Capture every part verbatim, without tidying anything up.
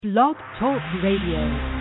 Blog Talk Radio.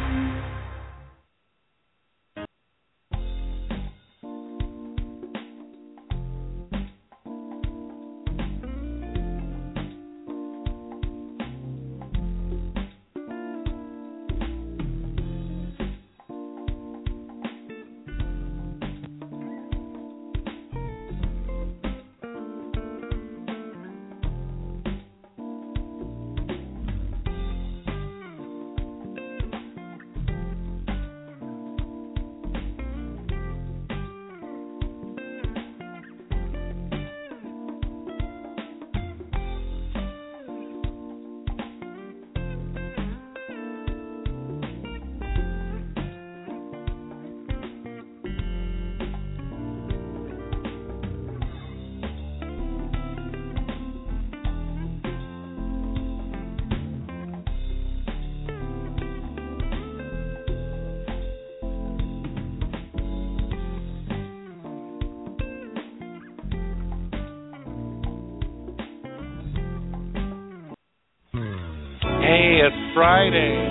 Hey, it's Friday.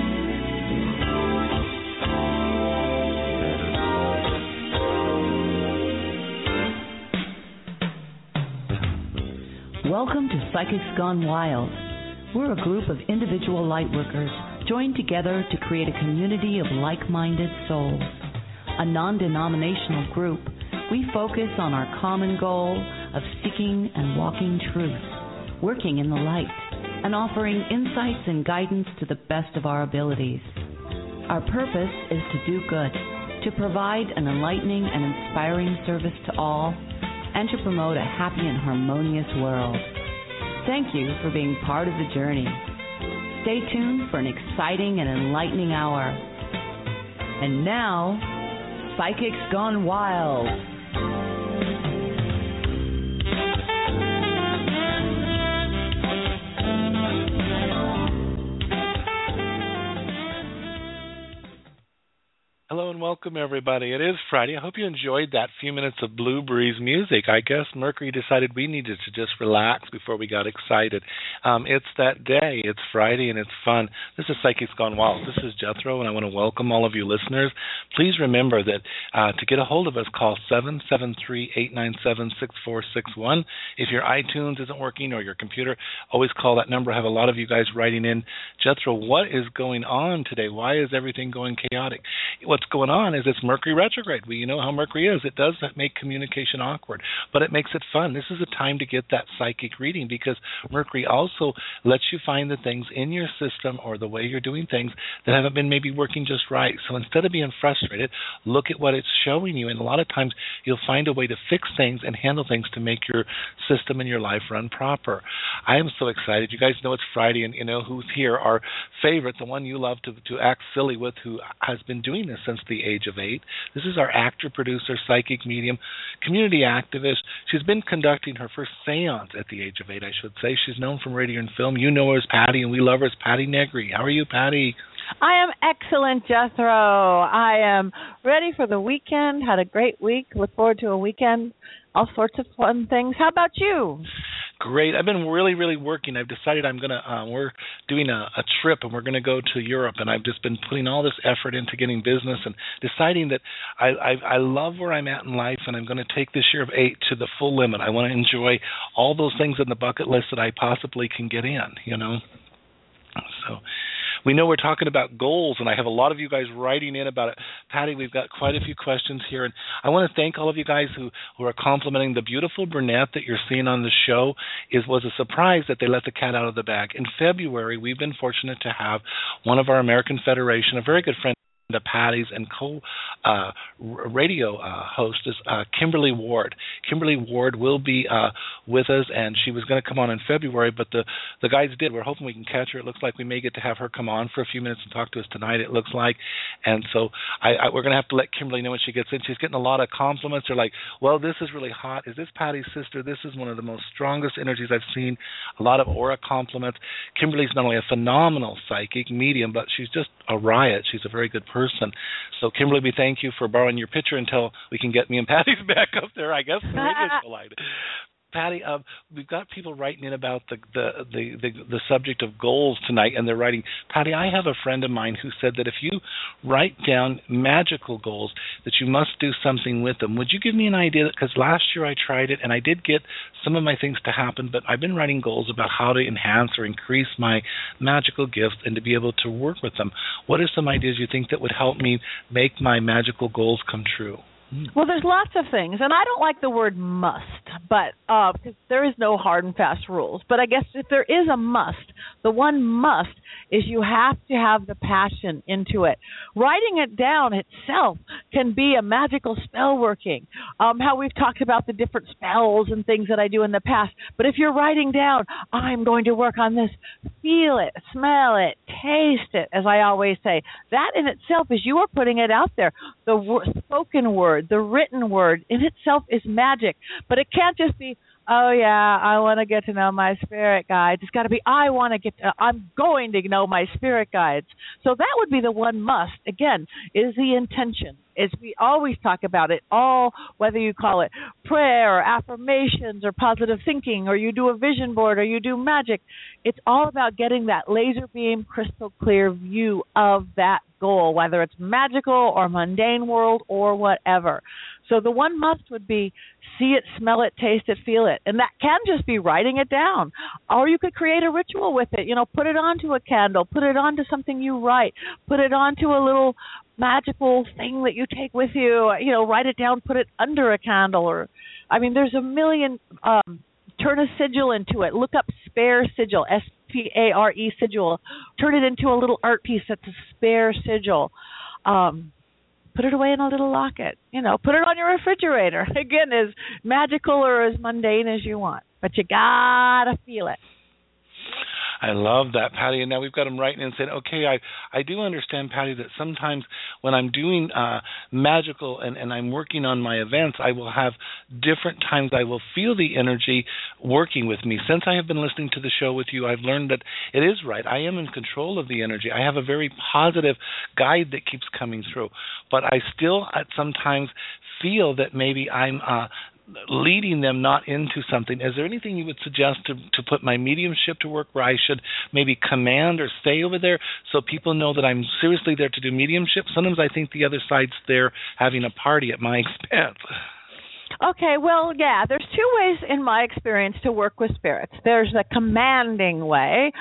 Welcome to Psychics Gone Wild. We're a group of individual lightworkers joined together to create a community of like-minded souls. A non-denominational group, we focus on our common goal of seeking and walking truth, working in the light, and offering insights and guidance to the best of our abilities. Our purpose is to do good, to provide an enlightening and inspiring service to all, and to promote a happy and harmonious world. Thank you for being part of the journey. Stay tuned for an exciting and enlightening hour. And now, Psychics Gone Wild. Hello and welcome, everybody. It is Friday. I hope you enjoyed that few minutes of Blue Breeze music. I guess Mercury decided we needed to just relax before we got excited. Um, it's that day. It's Friday, and it's fun. This is Psychics Gone Wild. This is Jethro, and I want to welcome all of you listeners. Please remember that uh, to get a hold of us, call seven seven three, eight nine seven, six four six one. If your iTunes isn't working or your computer, always call that number. I have a lot of you guys writing in, Jethro, what is going on today? Why is everything going chaotic? What's going on is it's Mercury retrograde. We, you know how Mercury is. It does make communication awkward, but it makes it fun. This is a time to get that psychic reading because Mercury also lets you find the things in your system or the way you're doing things that haven't been maybe working just right. So instead of being frustrated, look at what it's showing you, and a lot of times you'll find a way to fix things and handle things to make your system and your life run proper. I am so excited. You guys know it's Friday, and you know who's here. Our favorite, the one you love to, to act silly with, who has been doing this since the age of eight. This is our actor, producer, psychic medium, community activist. She's been conducting her first seance at the age of eight, I should say. She's known from radio and film. You know her as Patty, and we love her as Patty Negri. How are you, Patty? I am excellent, Jethro. I am ready for the weekend. Had a great week. Look forward to a weekend. All sorts of fun things. How about you? Great. I've been really, really working. I've decided I'm going to, uh, we're doing a, a trip, and we're going to go to Europe, and I've just been putting all this effort into getting business and deciding that I, I, I love where I'm at in life, and I'm going to take this year of eight to the full limit. I want to enjoy all those things in the bucket list that I possibly can get in, you know. So we know we're talking about goals, and I have a lot of you guys writing in about it. Patty, we've got quite a few questions here, and I want to thank all of you guys who, who are complimenting the beautiful brunette that you're seeing on the show. It was a surprise that they let the cat out of the bag. In February, we've been fortunate to have one of our American Federation, a very good friend, the Patties and co uh, radio uh, host is uh, Kimberly Ward. Kimberly Ward will be uh, with us, and she was going to come on in February, but the, the guys did. We're hoping we can catch her. It looks like we may get to have her come on for a few minutes and talk to us tonight, it looks like. And so I, I, we're going to have to let Kimberly know when she gets in. She's getting a lot of compliments. They're like, well, this is really hot. Is this Patty's sister? This is one of the most strongest energies I've seen. A lot of aura compliments. Kimberly's not only a phenomenal psychic medium, but she's just a riot. She's a very good person. person. So, Kimberly, we thank you for borrowing your picture until we can get me and Patty's back up there, I guess, the radio show line. Patty, uh, we've got people writing in about the the, the the the subject of goals tonight, and they're writing, Patty, I have a friend of mine who said that if you write down magical goals, that you must do something with them. Would you give me an idea? Because last year I tried it, and I did get some of my things to happen, but I've been writing goals about how to enhance or increase my magical gifts and to be able to work with them. What are some ideas you think that would help me make my magical goals come true? Well, there's lots of things, and I don't like the word must, but uh, because there is no hard and fast rules. But I guess if there is a must, the one must is you have to have the passion into it. Writing it down itself can be a magical spell working. Um, how we've talked about the different spells and things that I do in the past. But if you're writing down, I'm going to work on this, feel it, smell it, taste it, as I always say, that in itself is you are putting it out there. The w- spoken word, the written word in itself is magic. But it can't just be, oh, yeah, I want to get to know my spirit guides. It's got to be, I want to get to, I'm going to know my spirit guides. So that would be the one must, again, is the intention. As we always talk about it, all, whether you call it prayer or affirmations or positive thinking, or you do a vision board or you do magic, it's all about getting that laser beam, crystal clear view of that goal, whether it's magical or mundane world or whatever. So the one must would be see it, smell it, taste it, feel it. And that can just be writing it down. Or you could create a ritual with it. You know, put it onto a candle, put it onto something you write, put it onto a little magical thing that you take with you. You know, write it down, put it under a candle. Or, I mean, there's a million, um, turn a sigil into it. Look up spare sigil, S P A R E sigil. Turn it into a little art piece that's a spare sigil. Um Put it away in a little locket. You know, put it on your refrigerator. Again, as magical or as mundane as you want. But you got to feel it. I love that, Patty. And now we've got them writing and saying, okay, I, I do understand, Patty, that sometimes when I'm doing uh, magical and, and I'm working on my events, I will have different times I will feel the energy working with me. Since I have been listening to the show with you, I've learned that it is right. I am in control of the energy. I have a very positive guide that keeps coming through. But I still at sometimes feel that maybe I'm uh, leading them not into something. Is there anything you would suggest to, to put my mediumship to work where I should maybe command or stay over there so people know that I'm seriously there to do mediumship? Sometimes I think the other side's there having a party at my expense. Okay, well, yeah, there's two ways in my experience to work with spirits. There's the commanding way.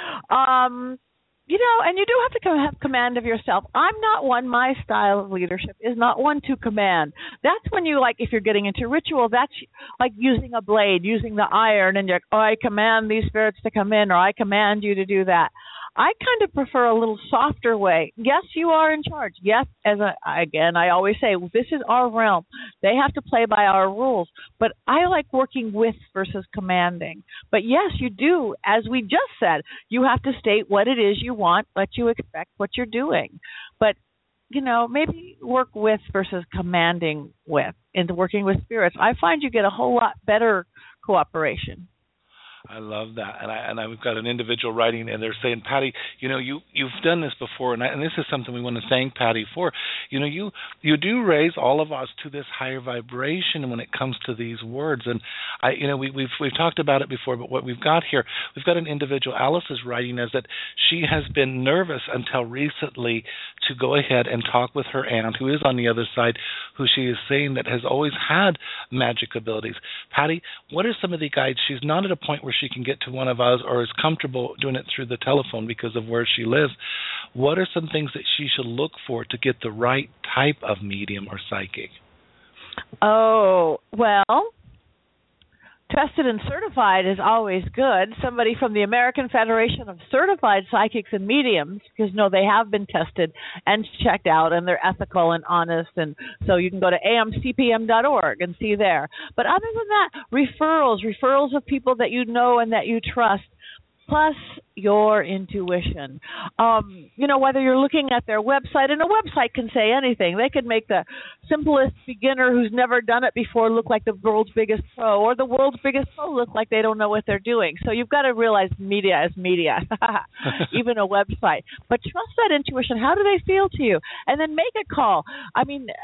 Um, You know, and you do have to have command of yourself. I'm not one, my style of leadership is not one to command. That's when you, like, if you're getting into ritual, that's like using a blade, using the iron, and you're, oh, I command these spirits to come in, or I command you to do that. I kind of prefer a little softer way. Yes, you are in charge. Yes, as a, again, I always say, this is our realm. They have to play by our rules. But I like working with versus commanding. But yes, you do, as we just said, you have to state what it is you want, what you expect, what you're doing. But, you know, maybe work with versus commanding with into working with spirits. I find you get a whole lot better cooperation. I love that, and I and I, we've got an individual writing, and they're saying, Patty, you know, you you've done this before, and, I, and this is something we want to thank Patty for. You know, you you do raise all of us to this higher vibration when it comes to these words, and I, you know, we, we've we've talked about it before, but what we've got here, we've got an individual. Alice is writing as that she has been nervous until recently to go ahead and talk with her aunt, who is on the other side, who she is saying that has always had magic abilities. Patty, what are some of the guides? She's not at a point where she can get to one of us or is comfortable doing it through the telephone because of where she lives. What are some things that she should look for to get the right type of medium or psychic? Oh, well, tested and certified is always good. Somebody from the American Federation of Certified Psychics and Mediums, because no, they have been tested and checked out, and they're ethical and honest, and so you can go to A M C P M dot org and see there. But other than that, referrals, referrals of people that you know and that you trust, plus your intuition. Um, you know, whether you're looking at their website, and a website can say anything. They could make the simplest beginner who's never done it before look like the world's biggest pro, or the world's biggest pro look like they don't know what they're doing. So you've got to realize media is media, even a website. But trust that intuition. How do they feel to you? And then make a call. I mean,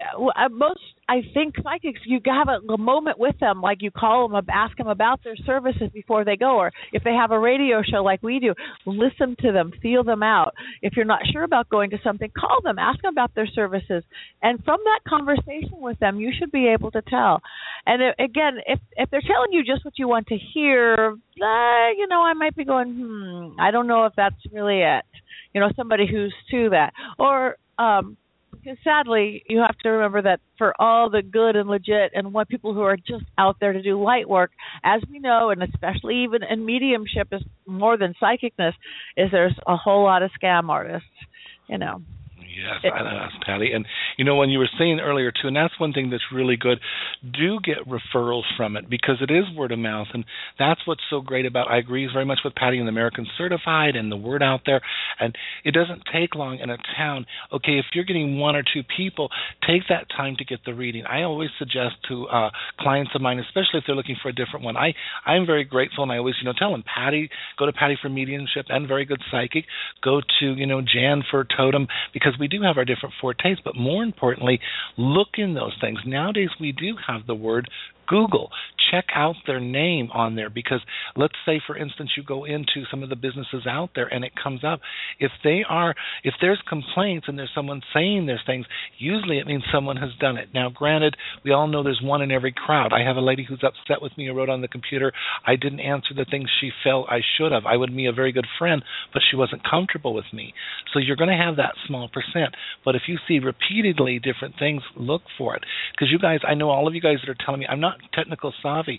uh, most, I think, psychics, you have a, a moment with them, like you call them, ask them about their services before they go, or if they have a radio show like we do, listen to them, feel them out. If you're not sure about going to something, call them, ask them about their services, and from that conversation with them, you should be able to tell. And uh, again, if if they're telling you just what you want to hear, uh, you know, I might be going, hmm, I don't know if that's really it. You know, somebody who's to that, or um, because sadly, you have to remember that for all the good and legit and what people who are just out there to do light work, as we know, and especially even in mediumship is more than psychicness, is there's a whole lot of scam artists, you know. Yes, I know, Patty. And, you know, when you were saying earlier, too, and that's one thing that's really good, do get referrals from it because it is word of mouth. And that's what's so great about, I agree very much with Patty and the American Certified and the word out there. And it doesn't take long in a town. Okay, if you're getting one or two people, take that time to get the reading. I always suggest to uh, clients of mine, especially if they're looking for a different one, I, I'm very grateful, and I always, you know, tell them, Patty, go to Patty for mediumship and very good psychic. Go to, you know, Jan for totem, because we do have our different fortes, but more importantly, look in those things. Nowadays, we do have the word Google. Check out their name on there, because let's say, for instance, you go into some of the businesses out there and it comes up. If they are, if there's complaints and there's someone saying there's things, usually it means someone has done it. Now, granted, we all know there's one in every crowd. I have a lady who's upset with me who wrote on the computer, I didn't answer the things she felt I should have. I would be a very good friend, but she wasn't comfortable with me. So you're going to have that small percent. But if you see repeatedly different things, look for it. Because you guys, I know all of you guys that are telling me, I'm not technical savvy.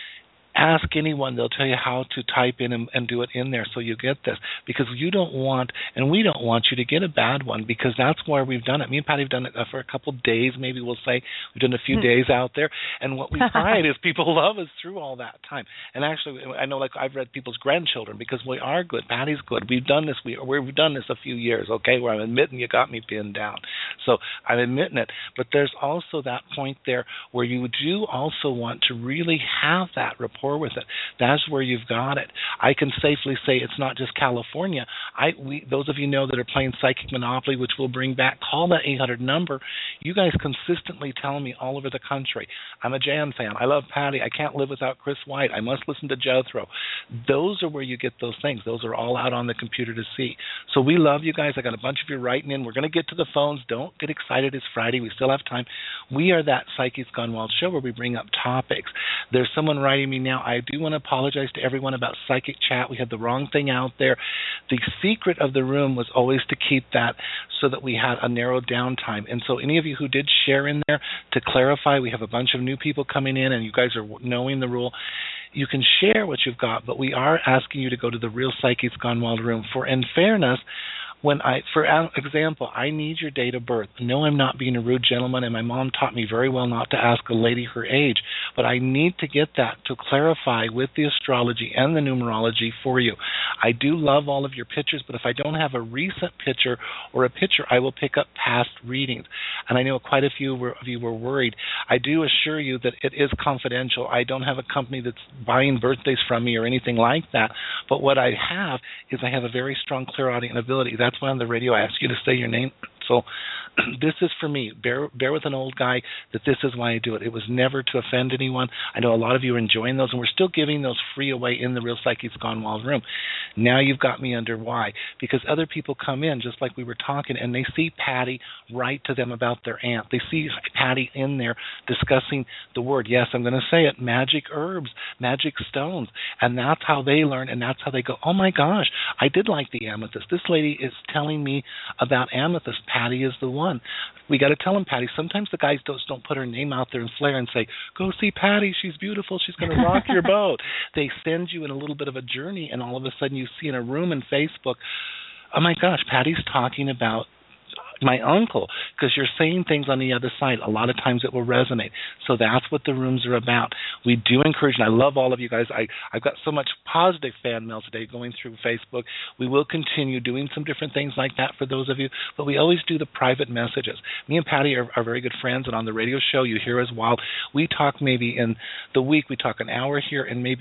Ask anyone. They'll tell you how to type in and, and do it in there so you get this. Because you don't want, and we don't want you to get a bad one, because that's where we've done it. Me and Patty have done it for a couple of days, maybe we'll say. We've done a few days out there. And what we find is people love us through all that time. And actually, I know, like, I've read people's grandchildren because we are good. Patty's good. We've done this. We, we've done this a few years, okay, where I'm admitting you got me pinned down. So I'm admitting it. But there's also that point there where you do also want to really have that rapport with it. That's where you've got it. I can safely say it's not just California. I we those of you know that are playing Psychic Monopoly, which we'll bring back, call that eight hundred number. You guys consistently tell me all over the country. I'm a Jan fan. I love Patty. I can't live without Chris White. I must listen to Jethro. Those are where you get those things. Those are all out on the computer to see. So we love you guys. I got a bunch of you writing in. We're going to get to the phones. Don't get excited. It's Friday. We still have time. We are that Psychics Gone Wild show where we bring up topics. There's someone writing me now. I do want to apologize to everyone about Psychic Chat. We had the wrong thing out there. The secret of the room was always to keep that so that we had a narrowed down time. And so any of you who did share in there, to clarify, we have a bunch of new people coming in and you guys are knowing the rule. You can share what you've got, but we are asking you to go to the Real Psychics Gone Wild room. For in fairness, when I, for example, I need your date of birth. No, I'm not being a rude gentleman, and my mom taught me very well not to ask a lady her age, but I need to get that to clarify with the astrology and the numerology for you. I do love all of your pictures, but if I don't have a recent picture or a picture, I will pick up past readings. And I know quite a few of you were worried. I do assure you that it is confidential. I don't have a company that's buying birthdays from me or anything like that, but what I have is I have a very strong clairaudient ability. That's why on the radio I ask you to say your name. So this is for me. Bear, bear with an old guy that this is why I do it. It was never to offend anyone. I know a lot of you are enjoying those, and we're still giving those free away in the Real Psychics Gone Wild room. Now you've got me under why. Because other people come in, just like we were talking, and they see Patty write to them about their aunt. They see Patty in there discussing the word, yes, I'm going to say it, magic herbs, magic stones. And that's how they learn, and that's how they go, oh my gosh, I did like the amethyst. This lady is telling me about amethyst. Patty is the one. We got to tell them, Patty. Sometimes the guys don't, don't put her name out there and flare and say, go see Patty. She's beautiful. She's going to rock your boat. They send you in a little bit of a journey, and all of a sudden you see in a room in Facebook, oh, my gosh, Patty's talking about my uncle, because you're saying things on the other side. A lot of times it will resonate. So that's what the rooms are about. We do encourage, and I love all of you guys. I, I've got so much positive fan mail today going through Facebook. We will continue doing some different things like that for those of you, but we always do the private messages. Me and Patty are, are very good friends, and on the radio show you hear us while we talk maybe in the week, we talk an hour here and maybe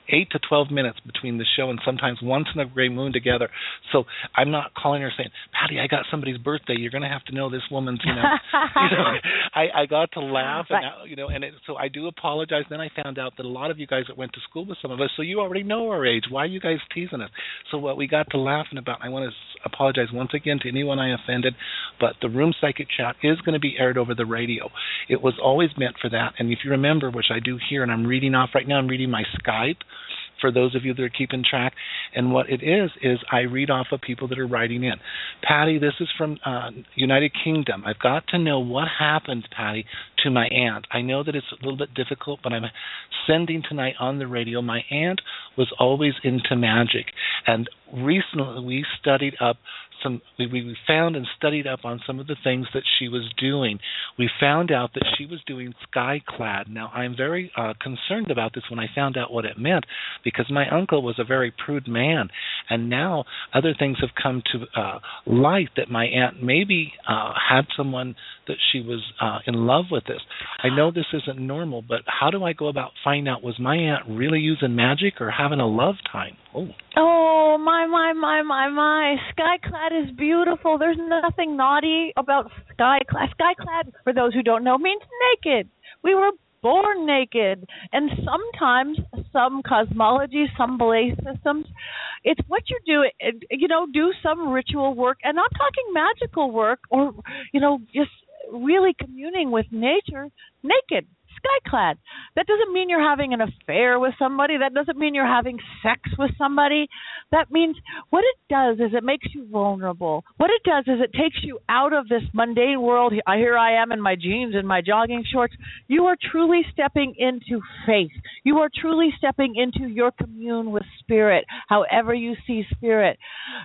eight to twelve minutes between the show, and sometimes once in a gray moon together. So I'm not calling her saying, Patty, I got somebody's birthday. You're going to have to know this woman's, you know. you know I, I got to laugh, and, right. you know, and it, so I do apologize. Then I found out that a lot of you guys that went to school with some of us, so you already know our age. Why are you guys teasing us? So what we got to laughing about, I want to apologize once again to anyone I offended, but the Room Psychic Chat is going to be aired over the radio. It was always meant for that, and if you remember, which I do here, and I'm reading off right now, I'm reading my Skype for those of you that are keeping track, and what it is is I read off of people that are writing in. Patty, this is from uh, United Kingdom. I've got to know what happened, Patty, to my aunt. I know that it's a little bit difficult, but I'm sending tonight on the radio. My aunt was always into magic, and recently we studied up some, we, we found and studied up on some of the things that she was doing. We found out that she was doing skyclad. Now, I'm very uh, concerned about this when I found out what it meant, because my uncle was a very prude man, and now other things have come to uh, light that my aunt maybe uh, had someone that she was uh, in love with this. I know this isn't normal, but how do I go about finding out, was my aunt really using magic or having a love time? Oh, oh my, my, my, my, my. Skyclad is beautiful. There's nothing naughty about skyclad. Skyclad, for those who don't know, means naked. We were born naked. And sometimes some cosmology, some belief systems, it's what you do, you know, do some ritual work, and I'm talking magical work or, you know, just really communing with nature naked. Skyclad. That doesn't mean you're having an affair with somebody. That doesn't mean you're having sex with somebody. That means what it does is it makes you vulnerable. What it does is it takes you out of this mundane world. Here I am in my jeans and my jogging shorts. You are truly stepping into faith. You are truly stepping into your commune with spirit, however you see spirit.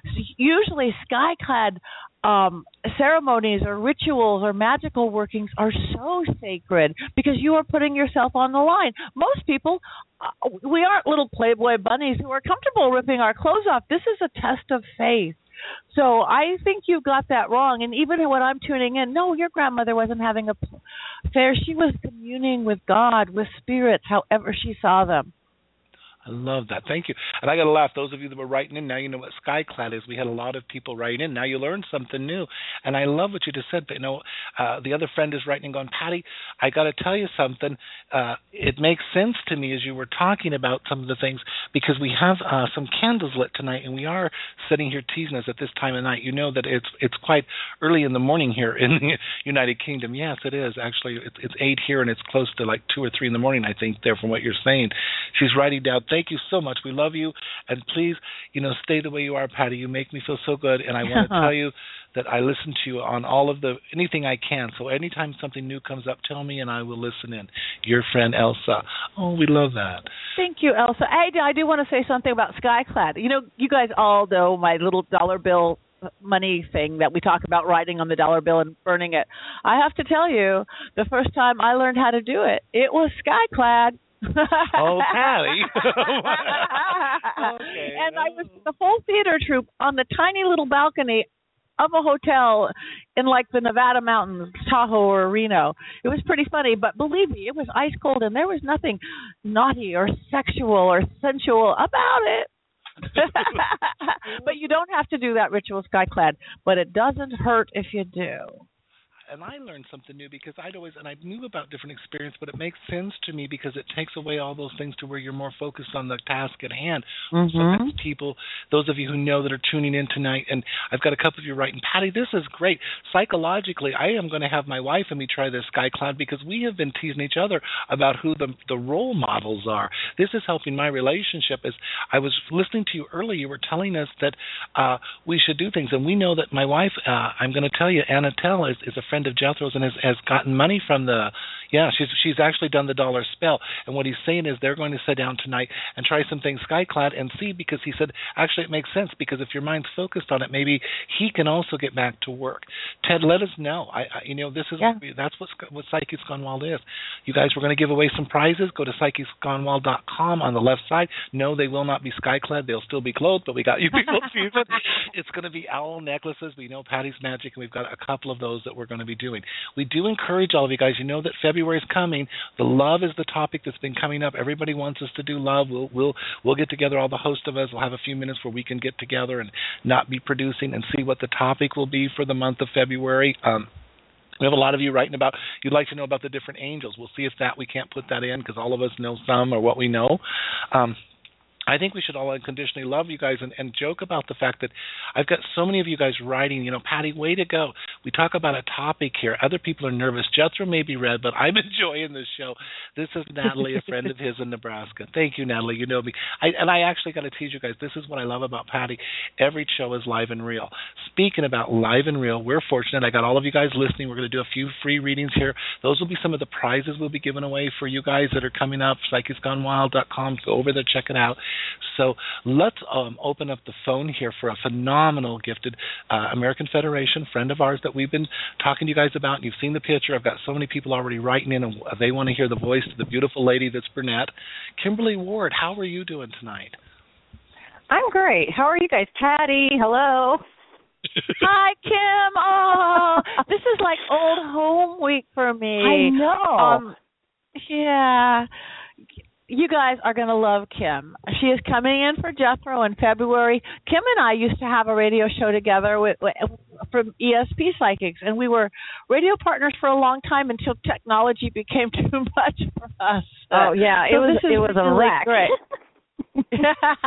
Usually Skyclad Um, ceremonies or rituals or magical workings are so sacred because you are putting yourself on the line. Most people, uh, we aren't little Playboy bunnies who are comfortable ripping our clothes off. This is a test of faith. So I think you got that wrong. And even when I'm tuning in, no, your grandmother wasn't having a affair. She was communing with God, with spirits, however she saw them. I love that. Thank you. And I got to laugh. Those of you that were writing in, now you know what skyclad is. We had a lot of people writing in. Now you learned something new. And I love what you just said. But, you know, uh, the other friend is writing and going, Patty, I got to tell you something. Uh, it makes sense to me as you were talking about some of the things, because we have uh, some candles lit tonight, and we are sitting here teasing us at this time of night. You know that it's it's quite early in the morning here in the United Kingdom. Yes, it is. Actually, it's, it's eight here, and it's close to like two or three in the morning, I think, there from what you're saying. She's writing down, thank you so much. We love you. And please, you know, stay the way you are, Patty. You make me feel so good. And I want to tell you that I listen to you on all of the, anything I can. So anytime something new comes up, tell me and I will listen in. Your friend, Elsa. Oh, we love that. Thank you, Elsa. I, I do want to say something about skyclad. You know, you guys all know my little dollar bill money thing that we talk about, writing on the dollar bill and burning it. I have to tell you, the first time I learned how to do it, it was skyclad. Oh, Patty. Okay. And I was the whole theater troupe on the tiny little balcony of a hotel in like the Nevada mountains, Tahoe or Reno. It was pretty funny, but believe me, it was ice cold and there was nothing naughty or sexual or sensual about it. But you don't have to do that ritual skyclad, but it doesn't hurt if you do. And I learned something new, because I'd always, and I knew about different experience, but it makes sense to me because it takes away all those things to where you're more focused on the task at hand. Mm-hmm. Sometimes people, those of you who know that are tuning in tonight, and I've got a couple of you writing, Patty, this is great. Psychologically, I am going to have my wife and me try this skyclad, because we have been teasing each other about who the the role models are. This is helping my relationship. As I was listening to you earlier, you were telling us that uh, we should do things, and we know that my wife, uh, I'm going to tell you, Anna Tell is, is a friend of Jethro's and has, has gotten money from the, yeah, she's she's actually done the dollar spell. And what he's saying is they're going to sit down tonight and try some things skyclad and see, because he said, actually it makes sense, because if your mind's focused on it, maybe he can also get back to work. Ted, let us know. I, I you know, this is Yeah. that's what's, what Psychics Gone Wild is. You guys, we're going to give away some prizes. Go to psychics gone wild dot com on the left side. No, they will not be sky-clad. They'll still be clothed, but we got you people season. It's going to be owl necklaces. We know Patty's Magic, and we've got a couple of those that we're going to be doing. We do encourage all of you guys. You know that February is coming. The love is the topic that's been coming up. Everybody wants us to do love. We'll we'll we'll get together, all the host of us. We'll have a few minutes where we can get together and not be producing and see what the topic will be for the month of February. Um, we have a lot of you writing about, you'd like to know about the different angels. We'll see if that we can't put that in because all of us know some or what we know. Um, I think we should all unconditionally love you guys and, and joke about the fact that I've got so many of you guys writing, you know, Patty, way to go. We talk about a topic here. Other people are nervous. Jethro may be red, but I'm enjoying this show. This is Natalie, a friend of his in Nebraska. Thank you, Natalie. You know me. I, and I actually got to tease you guys, this is what I love about Patty. Every show is live and real. Speaking about live and real, we're fortunate. I got all of you guys listening. We're going to do a few free readings here. Those will be some of the prizes we'll be giving away for you guys that are coming up. psychics gone wild dot com. Go over there, check it out. So let's um, open up the phone here for a phenomenal, gifted uh, American Federation friend of ours that we've been talking to you guys about. And you've seen the picture. I've got so many people already writing in, and they want to hear the voice of the beautiful lady that's brunette. Kimberly Ward, how are you doing tonight? I'm great. How are you guys? Patty, hello. Hi, Kim. Oh, this is like old home week for me. I know. Um, yeah. You guys are going to love Kim. She is coming in for Jethro in February. Kim and I used to have a radio show together with, with from E S P Psychics, and we were radio partners for a long time until technology became too much for us. Oh yeah, so it was it was a wreck. Great.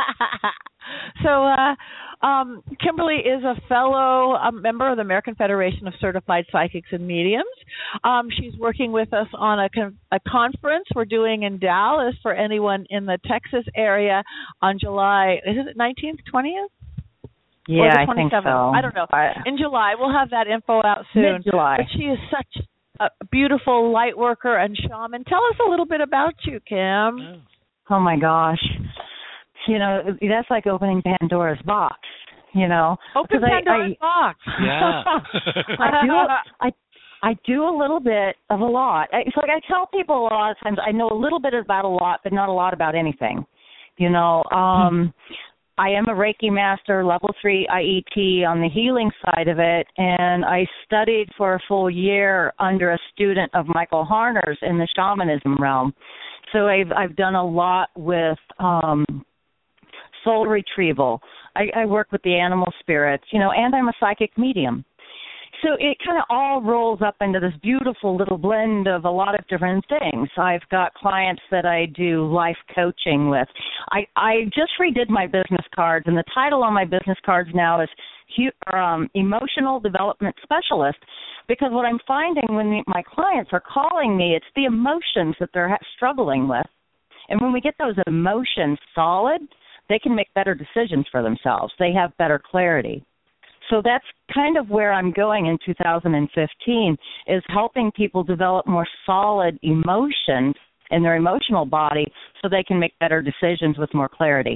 So uh, um, Kimberly is a fellow um, member of the American Federation of Certified Psychics and Mediums. Um, she's working with us on a, con- a conference we're doing in Dallas for anyone in the Texas area on July, is it nineteenth, twentieth? Yeah, I think so. I don't know. I, in July. We'll have that info out soon. Mid-July. But she is such a beautiful light worker and shaman. Tell us a little bit about you, Kim. Oh, my gosh. You know, that's like opening Pandora's box, you know. Open Pandora's I, box. Yeah. I do I I do a little bit of a lot. It's like I tell people a lot of times I know a little bit about a lot, but not a lot about anything. You know, um, I am a Reiki master, level three I E T on the healing side of it, and I studied for a full year under a student of Michael Harner's in the shamanism realm. So I've I've done a lot with um soul retrieval. I, I work with the animal spirits, you know, and I'm a psychic medium. So it kind of all rolls up into this beautiful little blend of a lot of different things. I've got clients that I do life coaching with. I, I just redid my business cards, and the title on my business cards now is um, Emotional Development Specialist, because what I'm finding when the, my clients are calling me, it's the emotions that they're ha- struggling with. And when we get those emotions solid, they can make better decisions for themselves. They have better clarity. So that's kind of where I'm going in two thousand fifteen, is helping people develop more solid emotions in their emotional body so they can make better decisions with more clarity.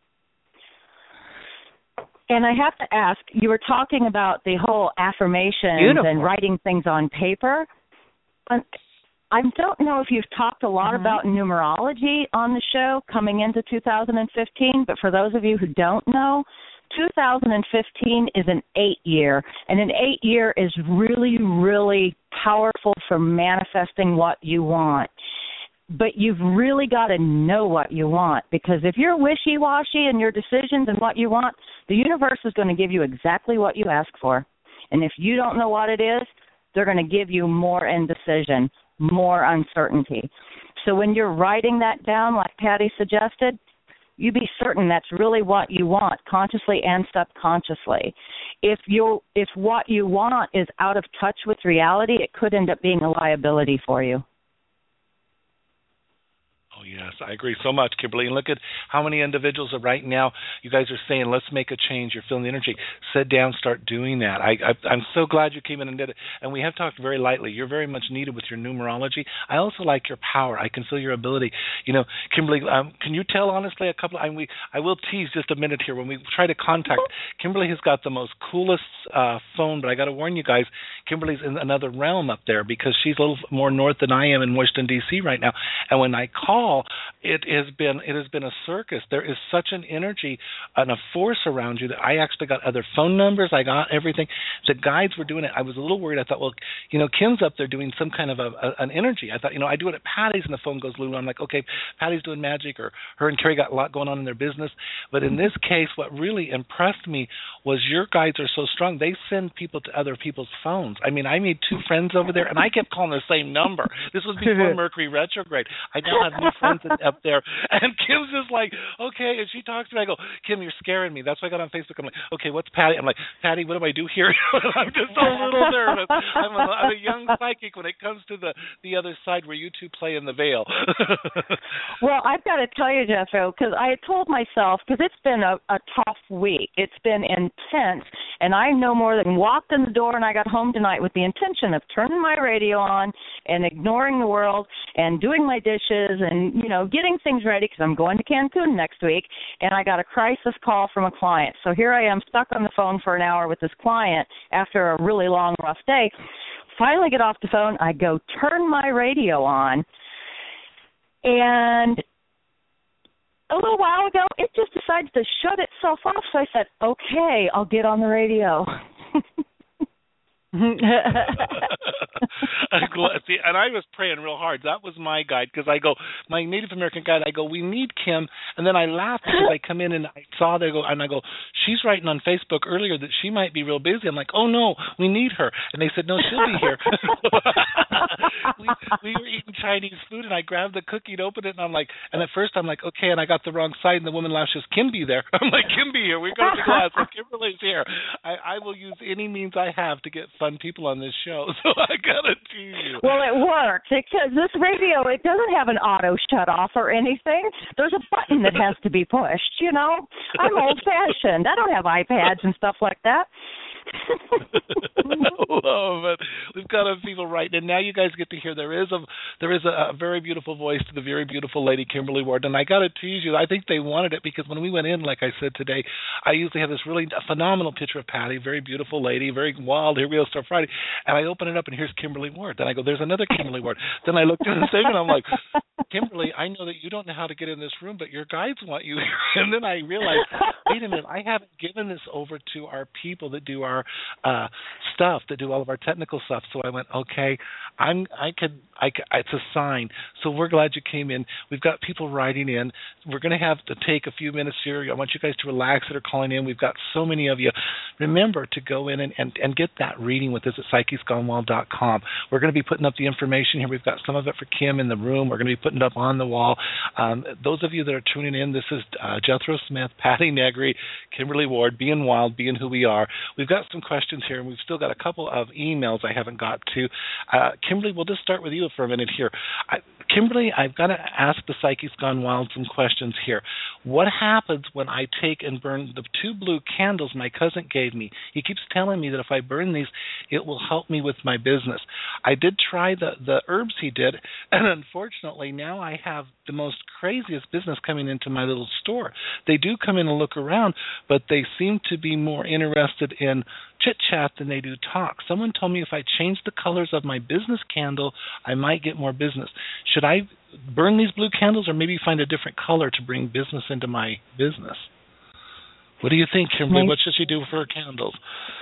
And I have to ask, you were talking about the whole affirmations Beautiful. and writing things on paper. I don't know if you've talked a lot mm-hmm. about numerology on the show coming into two thousand fifteen, but for those of you who don't know, two thousand fifteen is an eight year, and an eight year is really, really powerful for manifesting what you want. But you've really got to know what you want, because if you're wishy-washy in your decisions and what you want, the universe is going to give you exactly what you ask for. And if you don't know what it is, they're going to give you more indecision, more uncertainty. So when you're writing that down, like Patty suggested, you be certain that's really what you want, consciously and subconsciously. If you if what you want is out of touch with reality, it could end up being a liability for you. Oh, yes, I agree so much, Kimberly. And look at how many individuals are right now, you guys are saying, let's make a change. You're feeling the energy. Sit down, start doing that. I, I, I'm so glad you came in and did it. And we have talked very lightly. You're very much needed with your numerology. I also like your power. I can feel your ability. You know, Kimberly, um, can you tell honestly a couple, I, we, I will tease just a minute here. When we try to contact, Kimberly has got the most coolest uh, phone, but I got to warn you guys, Kimberly's in another realm up there because she's a little more north than I am in Washington, D C right now. And when I call, it has been it has been a circus. There is such an energy and a force around you that I actually got other phone numbers. I got everything. The guides were doing it. I was a little worried. I thought, well, you know, Kim's up there doing some kind of a, a, an energy. I thought, you know, I do it at Patty's and the phone goes Lulu. I'm like, okay, Patty's doing magic, or her and Carrie got a lot going on in their business. But in this case, what really impressed me was your guides are so strong. They send people to other people's phones. I mean, I made two friends over there, and I kept calling the same number. This was before Mercury retrograde. I now have new friends up there, and Kim's just like, okay, and she talks to me. I go, Kim, you're scaring me. That's why I got on Facebook. I'm like, okay, what's Patty? I'm like, Patty, what do I do here? I'm just a little nervous. I'm a, I'm a young psychic when it comes to the, the other side where you two play in the veil. Well, I've got to tell you, Jethro, because I had told myself, because it's been a, a tough week. It's been intense, and I no more than walked in the door and I got home tonight with the intention of turning my radio on and ignoring the world and doing my dishes and, you know, getting things ready because I'm going to Cancun next week, and I got a crisis call from a client. So here I am stuck on the phone for an hour with this client after a really long, rough day. Finally get off the phone. I go turn my radio on, and a little while ago, it just decided to shut itself off. So I said, okay, I'll get on the radio. See, and I was praying real hard. That was my guide, because I go, my Native American guide, I go, we need Kim. And then I laughed because I come in and I saw they go, and I go, she's writing on Facebook earlier that she might be real busy. I'm like, oh no, we need her. And they said, no, she'll be here. we, we were eating Chinese food, and I grabbed the cookie and opened it, and I'm like, and at first I'm like, okay, and I got the wrong side, and the woman laughed. She goes, Kim be there. I'm like, Kim be here. We're going to class. So Kimberly's here. I, I will use any means I have to get fun people on this show, so I gotta tease you. Well, it works because this radio, it doesn't have an auto shut off or anything. There's a button that has to be pushed. You know, I'm old fashioned. I don't have iPads and stuff like that. Love it. We've got a people writing, and now you guys get to hear there is a there is a, a very beautiful voice to the very beautiful lady Kimberly Ward, and I got to tease you. I think they wanted it because when we went in, like I said today, I usually have this really phenomenal picture of Patty, very beautiful lady, very wild. Here we go, Star Friday, and I open it up, and here's Kimberly Ward. Then I go, there's another Kimberly Ward. Then I look at the thing, and I'm like, Kimberly, I know that you don't know how to get in this room, but your guides want you here. And then I realized, wait a minute, I haven't given this over to our people that do our uh, stuff, that do all of our technical stuff. So I went, okay, I'm, I could, I could, it's a sign. So we're glad you came in. We've got people writing in. We're going to have to take a few minutes here. I want you guys to relax that are calling in. We've got so many of you. Remember to go in and, and, and get that reading with us at psychics gone wild dot com. We're going to be putting up the information here. We've got some of it for Kim in the room. We're going to be putting it up on the wall. Um, those of you that are tuning in, this is uh, Jethro Smith, Patty Negri, Kimberly Ward, being wild, being who we are. We've got some questions here, and we've still got a couple of emails I haven't got to. Uh, Kimberly, we'll just start with you for a minute here. I, Kimberly, I've got to ask the Psychics Gone Wild some questions here. What happens when I take and burn the two blue candles my cousin gave me? He keeps telling me that if I burn these, it will help me with my business. I did try the, the herbs he did, and unfortunately now I have the most craziest business coming into my little store. They do come in and look around, but they seem to be more interested in chit-chat than they do talk. Someone told me if I change the colors of my business candle, I might get more business. Should I burn these blue candles or maybe find a different color to bring business into my business? What do you think, Kimberly? What should she do for her candles?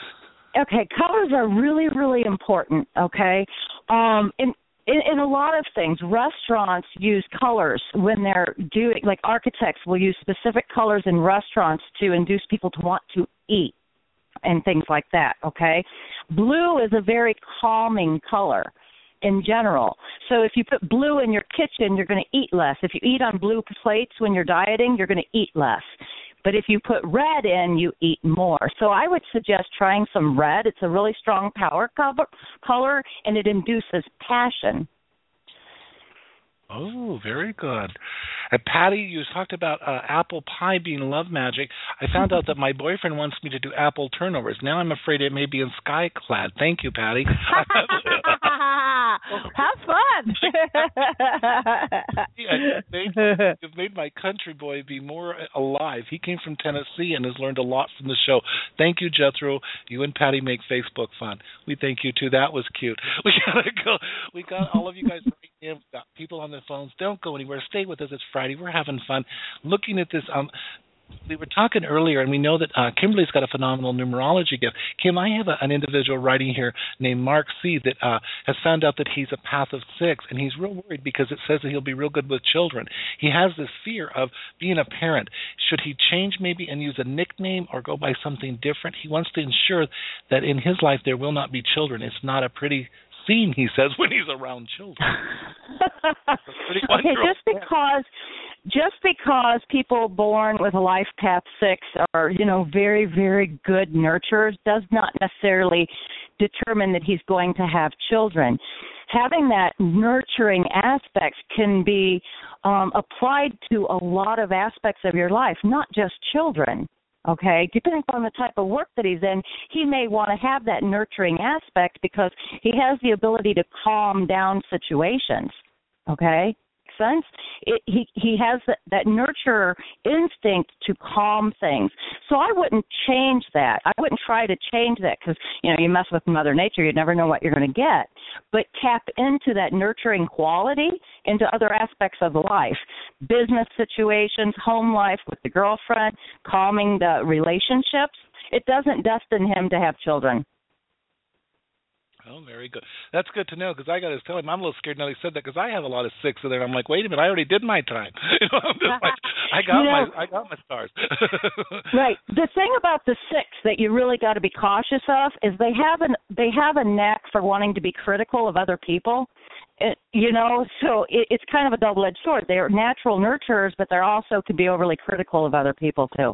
Okay, colors are really, really important, okay? Um, in, in, in a lot of things, restaurants use colors when they're doing, like architects will use specific colors in restaurants to induce people to want to eat and things like that, okay? Blue is a very calming color in general. So if you put blue in your kitchen, you're going to eat less. If you eat on blue plates when you're dieting, you're going to eat less. But if you put red in, you eat more. So I would suggest trying some red. It's a really strong power color, and it induces passion. Oh, very good. And Patty, you talked about uh, apple pie being love magic. I found out that my boyfriend wants me to do apple turnovers. Now I'm afraid it may be in sky clad. Thank you, Patty. Have fun. Yeah, you've, made, you've made my country boy be more alive. He came from Tennessee and has learned a lot from the show. Thank you, Jethro. You and Patty make Facebook fun. We thank you, too. That was cute. We gotta go. We got all of you guys right in. We've got people on the phones. Don't go anywhere. Stay with us. It's Friday. We're having fun. Looking at this, um, we were talking earlier, and we know that uh, Kimberly's got a phenomenal numerology gift. Kim, I have a, an individual writing here named Mark C. that uh, has found out that he's a path of six, and he's real worried because it says that he'll be real good with children. He has this fear of being a parent. Should he change maybe and use a nickname or go by something different? He wants to ensure that in his life there will not be children. It's not a pretty scene, he says, when he's around children. Okay, just because just because people born with a life path six are, you know, very, very good nurturers does not necessarily determine that he's going to have children. Having that nurturing aspect can be um, applied to a lot of aspects of your life, not just children. Okay, depending on the type of work that he's in, he may want to have that nurturing aspect because he has the ability to calm down situations. Okay, make sense? It, he he has that, that nurturer instinct to calm things. So I wouldn't change that. I wouldn't try to change that because, you know, you mess with Mother Nature, you never know what you're going to get. But tap into that nurturing quality into other aspects of life, business situations, home life with the girlfriend, calming the relationships. It doesn't destine him to have children. Oh, very good. That's good to know because I got to tell him I'm a little scared now he said that because I have a lot of six in there. I'm like, wait a minute, I already did my time. You know, I'm just like, I got you know, my I got my stars. Right. The thing about the six that you really got to be cautious of is they have an they have a knack for wanting to be critical of other people. It, you know, so it, it's kind of a double-edged sword. They're natural nurturers, but they're also can be overly critical of other people too.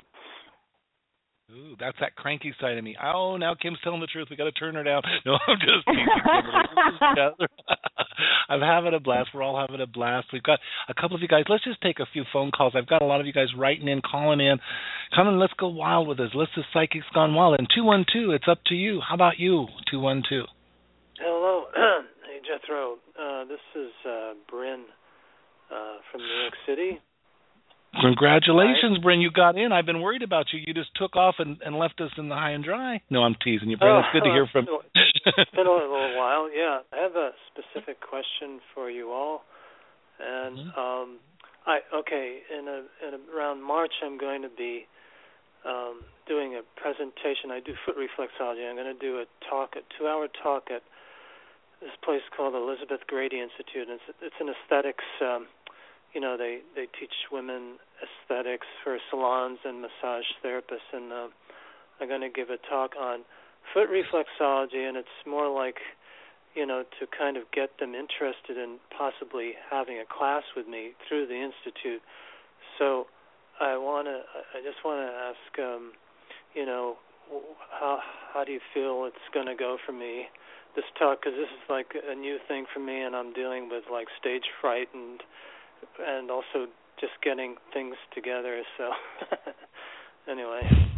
Ooh, that's that cranky side of me. Oh, now Kim's telling the truth. We got to turn her down. No, I'm just kidding. I'm having a blast. We're all having a blast. We've got a couple of you guys. Let's just take a few phone calls. I've got a lot of you guys writing in, calling in. Come on, let's go wild with us. Let's just Psychics Gone Wild. And two one two, it's up to you. How about you, two one two? Hello. Hey, Jethro. Uh, this is uh, Bryn uh, from New York City. Congratulations, Bryn. You got in. I've been worried about you. You just took off and, and left us in the high and dry. No, I'm teasing you, Bryn. Oh, it's good to hear from you. It's been a little while, yeah. I have a specific question for you all. And, mm-hmm. um, I okay, in, a, in a, around March I'm going to be um, doing a presentation. I do foot reflexology. I'm going to do a talk, a two-hour talk at this place called Elizabeth Grady Institute. And it's, it's an aesthetics um You know, they, they teach women aesthetics for salons and massage therapists, and uh, I'm going to give a talk on foot reflexology, and it's more like, you know, to kind of get them interested in possibly having a class with me through the Institute. So I want to, I just want to ask, um, you know, how how do you feel it's going to go for me, this talk, because this is like a new thing for me, and I'm dealing with like stage fright and and also just getting things together. So anyway.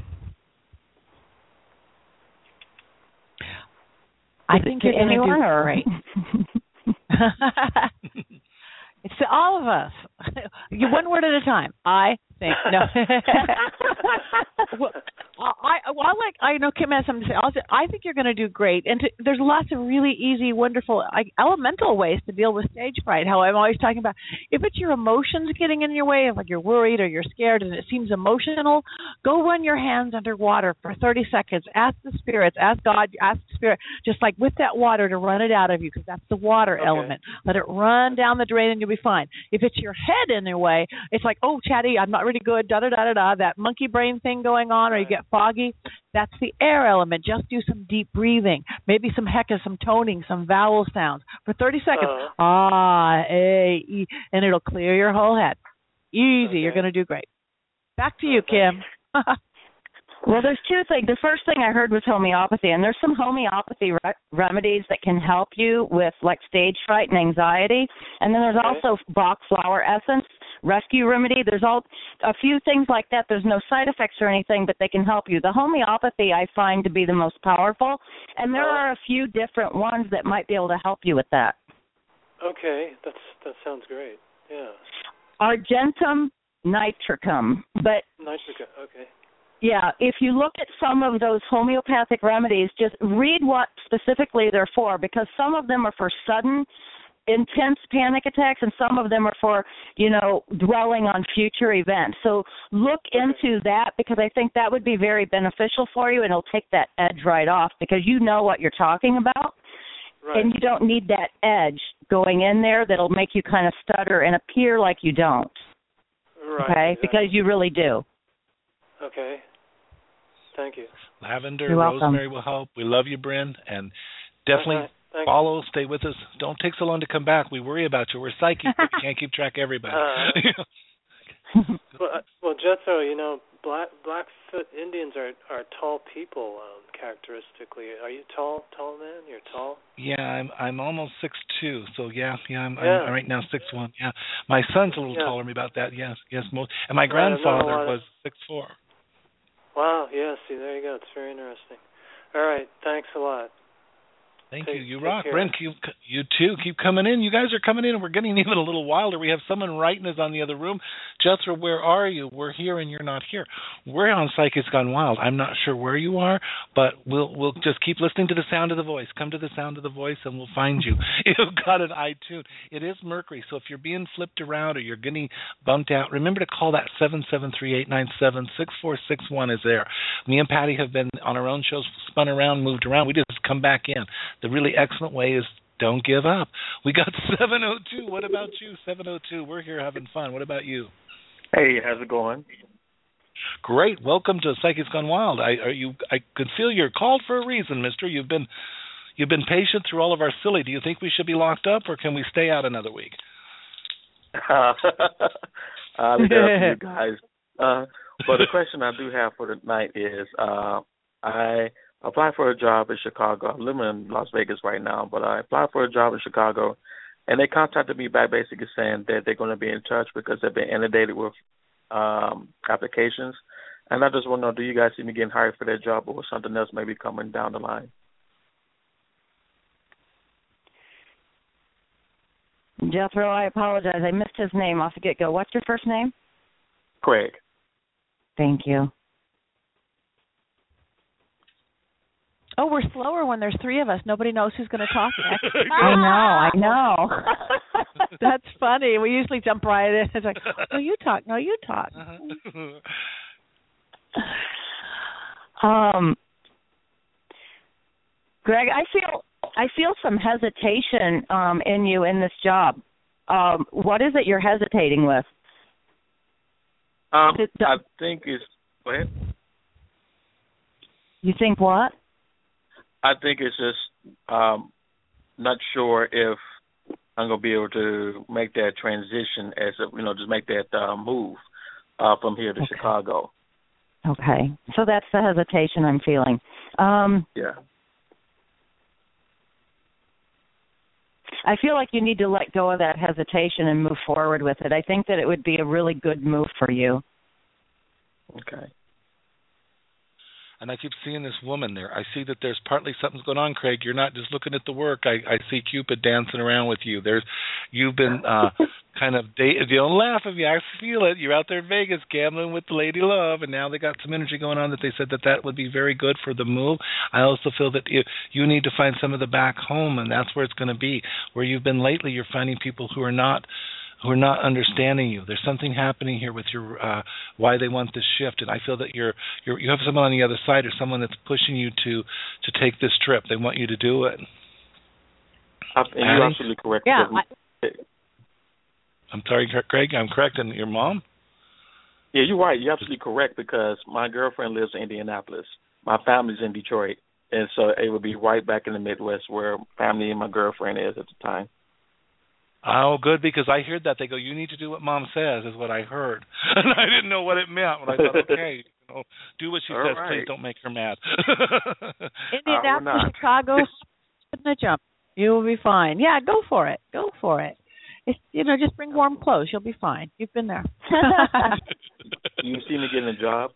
I think you're going to do great. It's to all of us. You one word at a time. I think. No. well, I, well, I like. I know Kim has something to say. I'll say, I think you're going to do great. And to, there's lots of really easy, wonderful, like, elemental ways to deal with stage fright. How I'm always talking about, if it's your emotions getting in your way, if like you're worried or you're scared and it seems emotional, go run your hands underwater for thirty seconds. Ask the spirits, ask God, ask the spirit, just like with that water to run it out of you, because that's the water okay. element. Let it run down the drain and you'll be fine. If it's your head in your way, it's like, oh, chatty, I'm not really good, da-da-da-da-da, that monkey brain thing going on, or you get foggy. That's the air element. Just do some deep breathing, maybe some hecka, some toning, some vowel sounds for thirty seconds. Uh, ah, a, e, and it'll clear your whole head. Easy. Okay. You're going to do great. Back to you, Kim. Well, there's two things. The first thing I heard was homeopathy, and there's some homeopathy re- remedies that can help you with, like, stage fright and anxiety. And then there's Okay. also Bach flower essence, rescue remedy. There's all a few things like that. There's no side effects or anything, but they can help you. The homeopathy I find to be the most powerful, and there are a few different ones that might be able to help you with that. Okay, that's that sounds great. Yeah. Argentum nitricum, but Nitrica. Okay. yeah, if you look at some of those homeopathic remedies, just read what specifically they're for, because some of them are for sudden, intense panic attacks, and some of them are for, you know, dwelling on future events. So look Okay. into that, because I think that would be very beneficial for you, and it'll take that edge right off, because you know what you're talking about, Right. and you don't need that edge going in there that'll make you kind of stutter and appear like you don't, Right. okay, Exactly. because you really do. Okay. Thank you. Lavender, You're welcome. rosemary will help. We love you, Bryn, and definitely Okay. Thank follow, stay with us. Don't take so long to come back. We worry about you. We're psychic, but we can't keep track of everybody. Uh, Well, uh, well, Jethro, you know, black Blackfoot Indians are are tall people um, characteristically. Are you tall, tall man? You're tall. Yeah, I'm I'm almost six two, so yeah, yeah, I'm, Yeah. I'm right now six one. Yeah, my son's a little Yeah. taller than me about that. Yes, yes, most, and my Right, I know a grandfather lot of- was six four. Wow. Yeah. See, there you go. It's very interesting. All right. Thanks a lot. Thank Take- you. You take rock, care. Brent. You, you too. Keep coming in. You guys are coming in, and we're getting even a little wilder. We have someone writing us on the other room. Jethro, where are you? We're here, and you're not here. We're on Psychics Gone Wild. I'm not sure where you are, but we'll we'll just keep listening to the sound of the voice. Come to the sound of the voice, and we'll find you. You've got an iTunes. It is Mercury, so if you're being flipped around or you're getting bumped out, remember to call that seven seven three, eight nine seven, six four six one is there. Me and Patty have been on our own shows, spun around, moved around. We just come back in. The really excellent way is don't give up. We got seven oh two. What about you? seven oh two. We're here having fun. What about you? Hey, how's it going? Great. Welcome to Psychics Gone Wild. I are you I could feel you're called for a reason, mister. You've been you've been patient through all of our silly. Do you think we should be locked up, or can we stay out another week? Uh, I'll leave that up to you guys. Uh, but the question I do have for tonight is, uh, I applied for a job in Chicago. I'm living in Las Vegas right now, but I applied for a job in Chicago, and they contacted me back basically saying that they're going to be in touch because they've been inundated with um, applications. And I just want to know, do you guys see me getting hired for that job, or something else maybe coming down the line? Jethro, I apologize. I missed his name off the get-go. What's your first name? Craig. Thank you. Oh, we're slower when there's three of us. Nobody knows who's going to talk next. I know, I know. That's funny. We usually jump right in. It's like, no, you talk. No, you talk. um, Greg, I feel I feel some hesitation um, in you in this job. Um, what is it you're hesitating with? Um, I think it's. Go ahead. You think what? I think it's just um, not sure if I'm gonna be able to make that transition as a, you know, just make that uh, move uh, from here to Okay. Chicago. Okay, so that's the hesitation I'm feeling. Um, Yeah. I feel like you need to let go of that hesitation and move forward with it. I think that it would be a really good move for you. Okay. And I keep seeing this woman there. I see that there's partly something's going on, Craig. You're not just looking at the work. I, I see Cupid dancing around with you. There's, you've been uh, kind of dating. You don't laugh at me. I feel it. You're out there in Vegas gambling with the lady love, and now they got some energy going on that they said that that would be very good for the move. I also feel that you, you need to find some of the back home, and that's where it's going to be. Where you've been lately, you're finding people who are not who are not understanding you. There's something happening here with your uh, why they want this shift, and I feel that you're, you're you have someone on the other side or someone that's pushing you to to take this trip. They want you to do it. I, and you're absolutely correct. Yeah. I, I'm sorry, Craig. I'm correct. And your mom? Yeah, you're right. You're absolutely correct because my girlfriend lives in Indianapolis. My family's in Detroit, and so it would be right back in the Midwest where family and my girlfriend is at the time. Oh, good, because I heard that. They go, you need to do what Mom says, is what I heard. And I didn't know what it meant. But I thought, okay, know, do what she All says. right. Please don't make her mad. Indianapolis, uh, Chicago, in a jump. You will be fine. Yeah, go for it. Go for it. It's, you know, just bring warm clothes. You'll be fine. You've been there. You see me getting a job?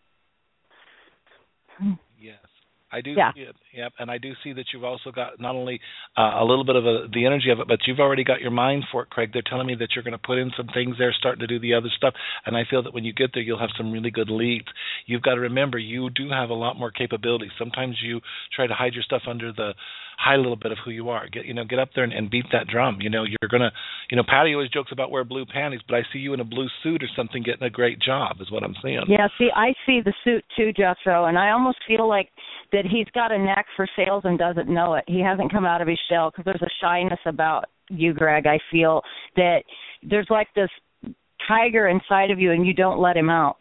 Yes. I do yeah. see it, yep, and I do see that you've also got not only uh, a little bit of a, the energy of it, but you've already got your mind for it, Craig. They're telling me that you're going to put in some things there, starting to do the other stuff, and I feel that when you get there, you'll have some really good leads. You've got to remember, you do have a lot more capabilities. Sometimes you try to hide your stuff under the high little bit of who you are. Get you know, get up there and, and beat that drum. You know, you're gonna, you know, Patty always jokes about wear blue panties, but I see you in a blue suit or something, getting a great job, is what I'm seeing. Yeah, see, I see the suit too, Jethro, and I almost feel like that he's got a knack for sales and doesn't know it. He hasn't come out of his shell because there's a shyness about you, Greg. I feel that there's like this tiger inside of you, and you don't let him out.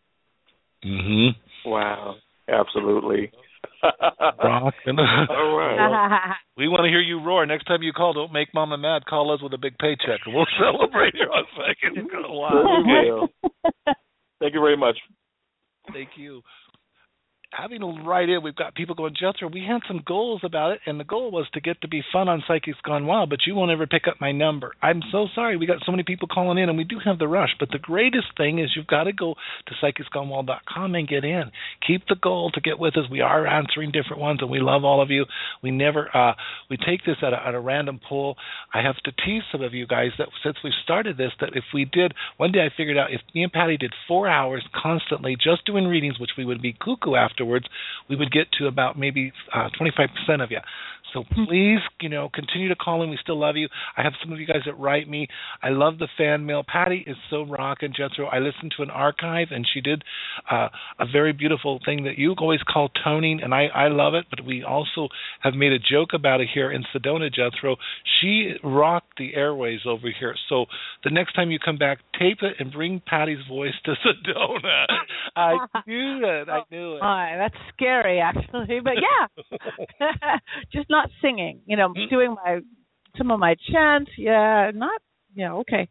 Mhm. Wow. Absolutely. Rockin'. All right. We want to hear you roar. Next time you call, don't make Mama mad. Call us with a big paycheck, and we'll celebrate you on Psychic. Wow. Thank you very much. Thank you. Having to write in, we've got people going, Jethro, we had some goals about it, and the goal was to get to be fun on Psychics Gone Wild, but you won't ever pick up my number. I'm so sorry. We got so many people calling in, and we do have the rush, but the greatest thing is you've got to go to psychics gone wild dot com and get in. Keep the goal to get with us. We are answering different ones, and we love all of you. We never, uh, we take this at a, at a random poll. I have to tease some of you guys that since we started this, that if we did, one day I figured out if me and Patty did four hours constantly just doing readings, which we would be cuckoo after, we would get to about maybe uh, twenty-five percent of you. So please, you know, continue to call in. We still love you. I have some of you guys that write me. I love the fan mail. Patty is so rockin', Jethro. I listened to an archive, and she did uh, a very beautiful thing that you always call toning, and I, I love it, but we also have made a joke about it here in Sedona, Jethro. She rocked the airways over here. So the next time you come back, tape it and bring Patty's voice to Sedona. I knew it. I knew it. Hi, that's scary, actually. But, yeah, just not singing, you know, mm-hmm. doing my some of my chants. Yeah, not, yeah, okay.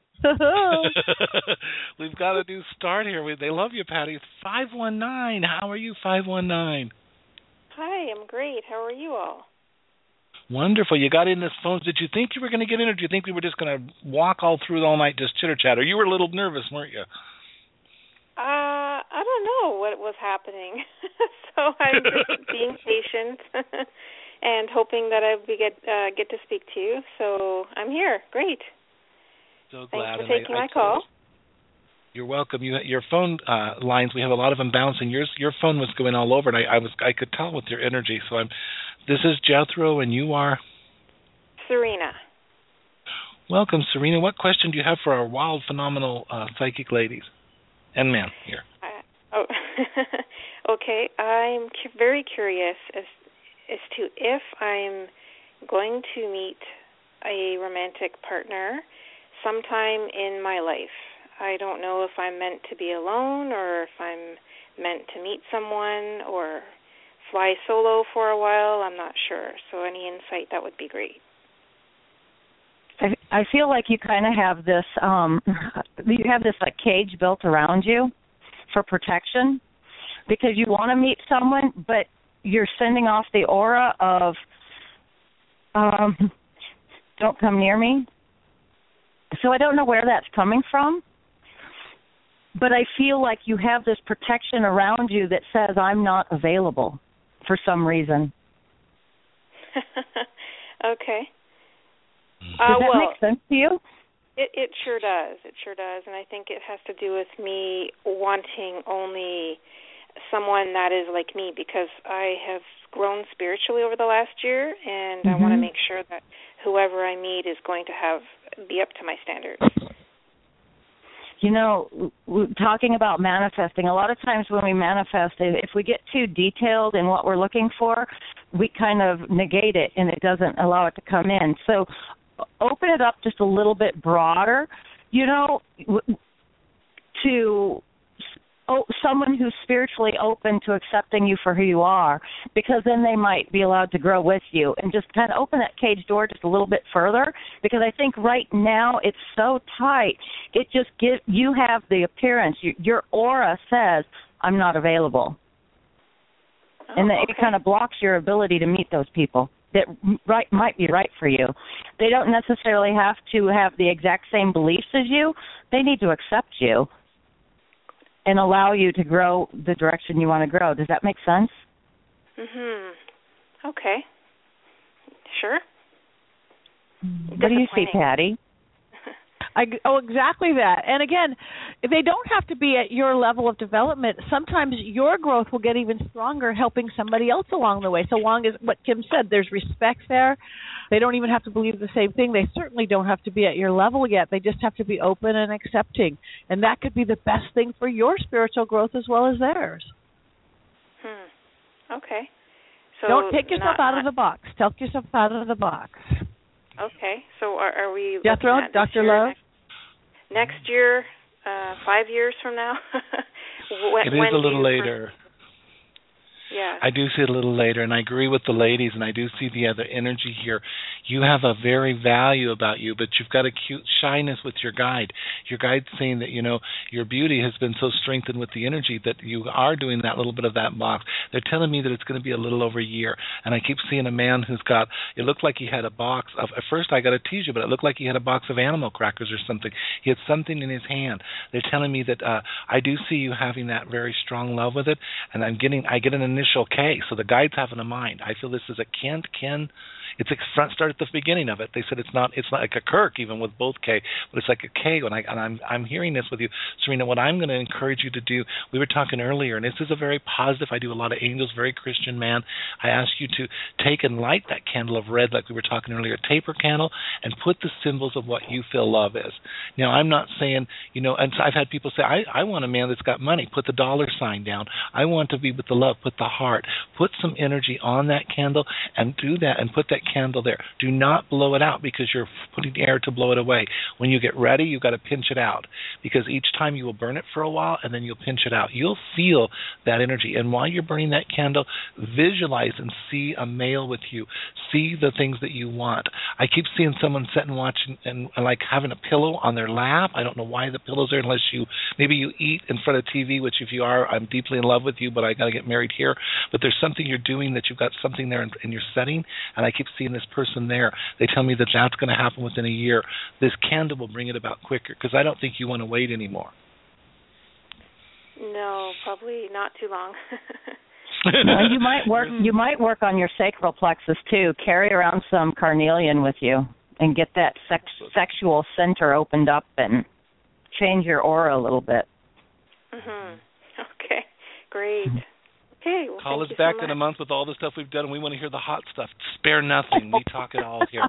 We've got a new start here. We, they love you, Patty. It's five one nine. How are you, five one nine? Hi, I'm great. How are you all? Wonderful. You got in this phone. Did you think you were going to get in, or did you think we were just going to walk all through all night just chitter-chatter? You were a little nervous, weren't you? Uh, I don't know what was happening. So I'm just being patient and hoping that I we get uh, get to speak to you. So I'm here. Great. So glad. Thanks for taking I, my I call. You're welcome. You, your phone uh, lines, we have a lot of them bouncing. Yours, your phone was going all over, and I, I was I could tell with your energy. So I'm. This is Jethro, and you are Serena. Welcome, Serena. What question do you have for our wild, phenomenal uh, psychic ladies and men here? Uh, oh, okay. I'm cu- very curious as as to if I'm going to meet a romantic partner sometime in my life. I don't know if I'm meant to be alone or if I'm meant to meet someone or fly solo for a while. I'm not sure. So any insight, that would be great. I, I feel like you kind of have this, um, you have this like cage built around you for protection because you want to meet someone, but you're sending off the aura of, um, don't come near me. So I don't know where that's coming from, but I feel like you have this protection around you that says I'm not available for some reason. Okay. Does uh, that well, make sense to you? It, it sure does. It sure does. And I think it has to do with me wanting only someone that is like me because I have grown spiritually over the last year, and mm-hmm. I want to make sure that whoever I meet is going to have be up to my standards. You know, talking about manifesting, a lot of times when we manifest, if we get too detailed in what we're looking for, we kind of negate it and it doesn't allow it to come in. So open it up just a little bit broader, you know, to oh, someone who's spiritually open to accepting you for who you are, because then they might be allowed to grow with you, and just kind of open that cage door just a little bit further, because I think right now it's so tight. It just gives, you have the appearance, you, your aura says, I'm not available. Oh, and the, okay. it kind of blocks your ability to meet those people that right might be right for you. They don't necessarily have to have the exact same beliefs as you. They need to accept you and allow you to grow the direction you want to grow. Does that make sense? Mhm. Okay. Sure. What do you see, Patty? I, oh, exactly that. And again, they don't have to be at your level of development. Sometimes your growth will get even stronger helping somebody else along the way. So long as, what Kim said, there's respect there. They don't even have to believe the same thing. They certainly don't have to be at your level yet. They just have to be open and accepting. And that could be the best thing for your spiritual growth as well as theirs. Hmm. Okay. So don't take yourself not, out of the box. Take yourself out of the box. Okay. So are, are we Jethro, Doctor Lowe? Next year, uh, five years from now? when, it is a little later. Yeah. I do see it a little later, and I agree with the ladies, and I do see the other energy here. You have a very value about you, but you've got a cute shyness with your guide. Your guide's saying that, you know, your beauty has been so strengthened with the energy that you are doing that little bit of that box. They're telling me that it's going to be a little over a year, and I keep seeing a man who's got, it looked like he had a box of, at first I got to tease you, but it looked like he had a box of animal crackers or something. He had something in his hand. They're telling me that uh, I do see you having that very strong love with it, and I'm getting, I get an initial K, so the guide's having a mind. I feel this is a Ken, Ken, it's a front start at the beginning of it. They said it's not it's not like a Kirk even with both K, but it's like a K. When I and I'm I'm hearing this with you, Serena. What I'm going to encourage you to do. We were talking earlier, and this is a very positive. I do a lot of angels, very Christian man. I ask you to take and light that candle of red, like we were talking earlier, a taper candle, and put the symbols of what you feel love is. Now, I'm not saying, you know, and I've had people say, I I want a man that's got money. Put the dollar sign down. I want to be with the love. Put the heart. Put some energy on that candle and do that, and put that candle there. Do not blow it out because you're putting air to blow it away. When you get ready, you've got to pinch it out because each time you will burn it for a while and then you'll pinch it out. You'll feel that energy. And while you're burning that candle, visualize and see a male with you. See the things that you want. I keep seeing someone sit and watch and, and, and like having a pillow on their lap. I don't know why the pillow's there unless you, maybe you eat in front of T V, which if you are, I'm deeply in love with you, but I got to get married here. But there's something you're doing that you've got something there in, in your setting, and I keep seeing this person there. They tell me that that's going to happen within a year. This candle will bring it about quicker because I don't think you want to wait anymore. No, probably not too long. Well, you might work. You might work on your sacral plexus too. Carry around some carnelian with you and get that sex, sexual center opened up and change your aura a little bit. Mhm. Okay. Great. Okay, well, call us so back much. in a month with all the stuff we've done, and we want to hear the hot stuff. Spare nothing. We talk it all here.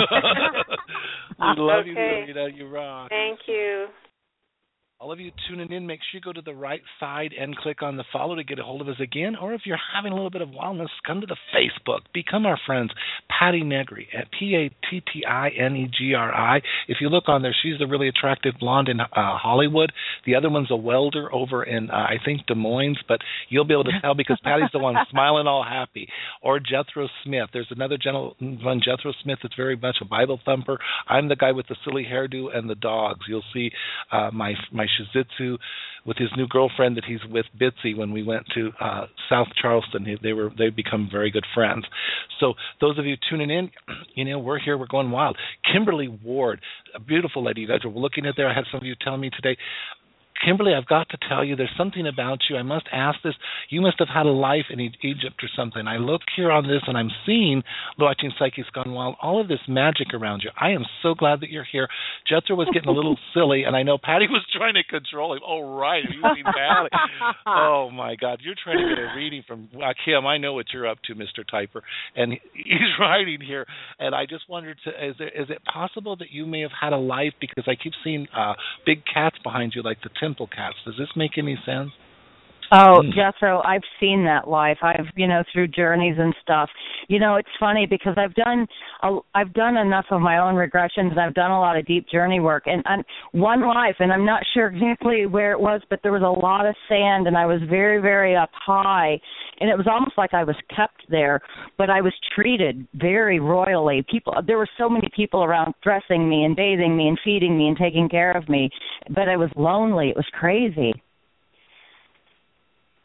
We love okay. you, Serena. You rock. Thank you. All of you tuning in, make sure you go to the right side and click on the follow to get a hold of us again. Or if you're having a little bit of wellness, come to the Facebook. Become our friends, Patty Negri, at P A T T I N E G R I. If you look on there, she's the really attractive blonde in uh, Hollywood. The other one's a welder over in, uh, I think, Des Moines. But you'll be able to tell because Patty's the one smiling all happy. Or Jethro Smith. There's another gentleman, Jethro Smith, that's very much a Bible thumper. I'm the guy with the silly hairdo and the dogs. You'll see uh, my my Shizitsu with his new girlfriend that he's with, Bitsy, when we went to uh, South Charleston. They were they've become very good friends. So those of you tuning in, you know, we're here, we're going wild. Kimberly Ward, a beautiful lady. You guys were looking at there. I had some of you telling me today, Kimberly, I've got to tell you, there's something about you. I must ask this. You must have had a life in Egypt or something. I look here on this, and I'm seeing, watching Psyche's Gone Wild, all of this magic around you. I am so glad that you're here. Jethro was getting a little silly, and I know Patty was trying to control him. Oh, right, using Patty. Oh, my God. You're trying to get a reading from uh, Kim. I know what you're up to, Mister Typer. And he's writing here, and I just wondered, to, is, there, is it possible that you may have had a life, because I keep seeing uh, big cats behind you, like the temple cats. Does this make any sense? Oh, mm. Jethro, I've seen that life. I've, you know, through journeys and stuff. You know, it's funny because I've done, a, I've done enough of my own regressions, and I've done a lot of deep journey work. And, and one life, and I'm not sure exactly where it was, but there was a lot of sand, and I was very, very up high, and it was almost like I was kept there. But I was treated very royally. People, there were so many people around dressing me and bathing me and feeding me and taking care of me. But I was lonely. It was crazy.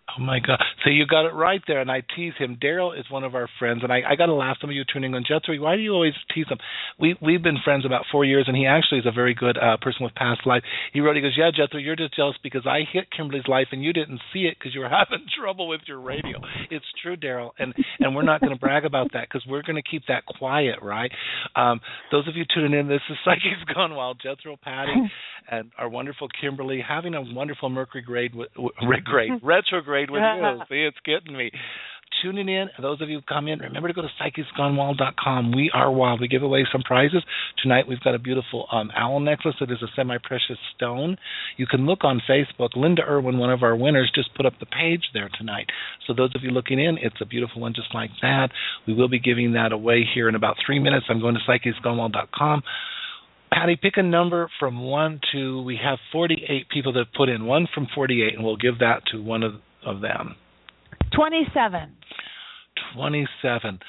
Oh, my God. So you got it right there, and I tease him. Daryl is one of our friends, and I, I got to laugh. Some of you tuning in, Jethro, why do you always tease him? We, we've been friends about four years, and he actually is a very good uh, person with past life. He wrote, he goes, yeah, Jethro, you're just jealous because I hit Kimberly's life, and you didn't see it because you were having trouble with your radio. It's true, Daryl, and, and we're not going to brag about that because we're going to keep that quiet, right? Um, those of you tuning in, this is Psychics Gone Wild, Jethro, Patty, and our wonderful Kimberly, having a wonderful Mercury grade, w- w- grade retrograde with you. See, it's getting me. Tuning in, those of you who come in, remember to go to psychics gone wild dot com. We are wild. We give away some prizes. Tonight we've got a beautiful um, owl necklace that is a semi-precious stone. You can look on Facebook. Linda Irwin, one of our winners, just put up the page there tonight. So those of you looking in, it's a beautiful one just like that. We will be giving that away here in about three minutes. I'm going to psychics gone wild dot com. Patty, pick a number from one to, we have forty-eight people that put in, one from forty-eight, and we'll give that to one of, of them. twenty-seven. twenty-seven.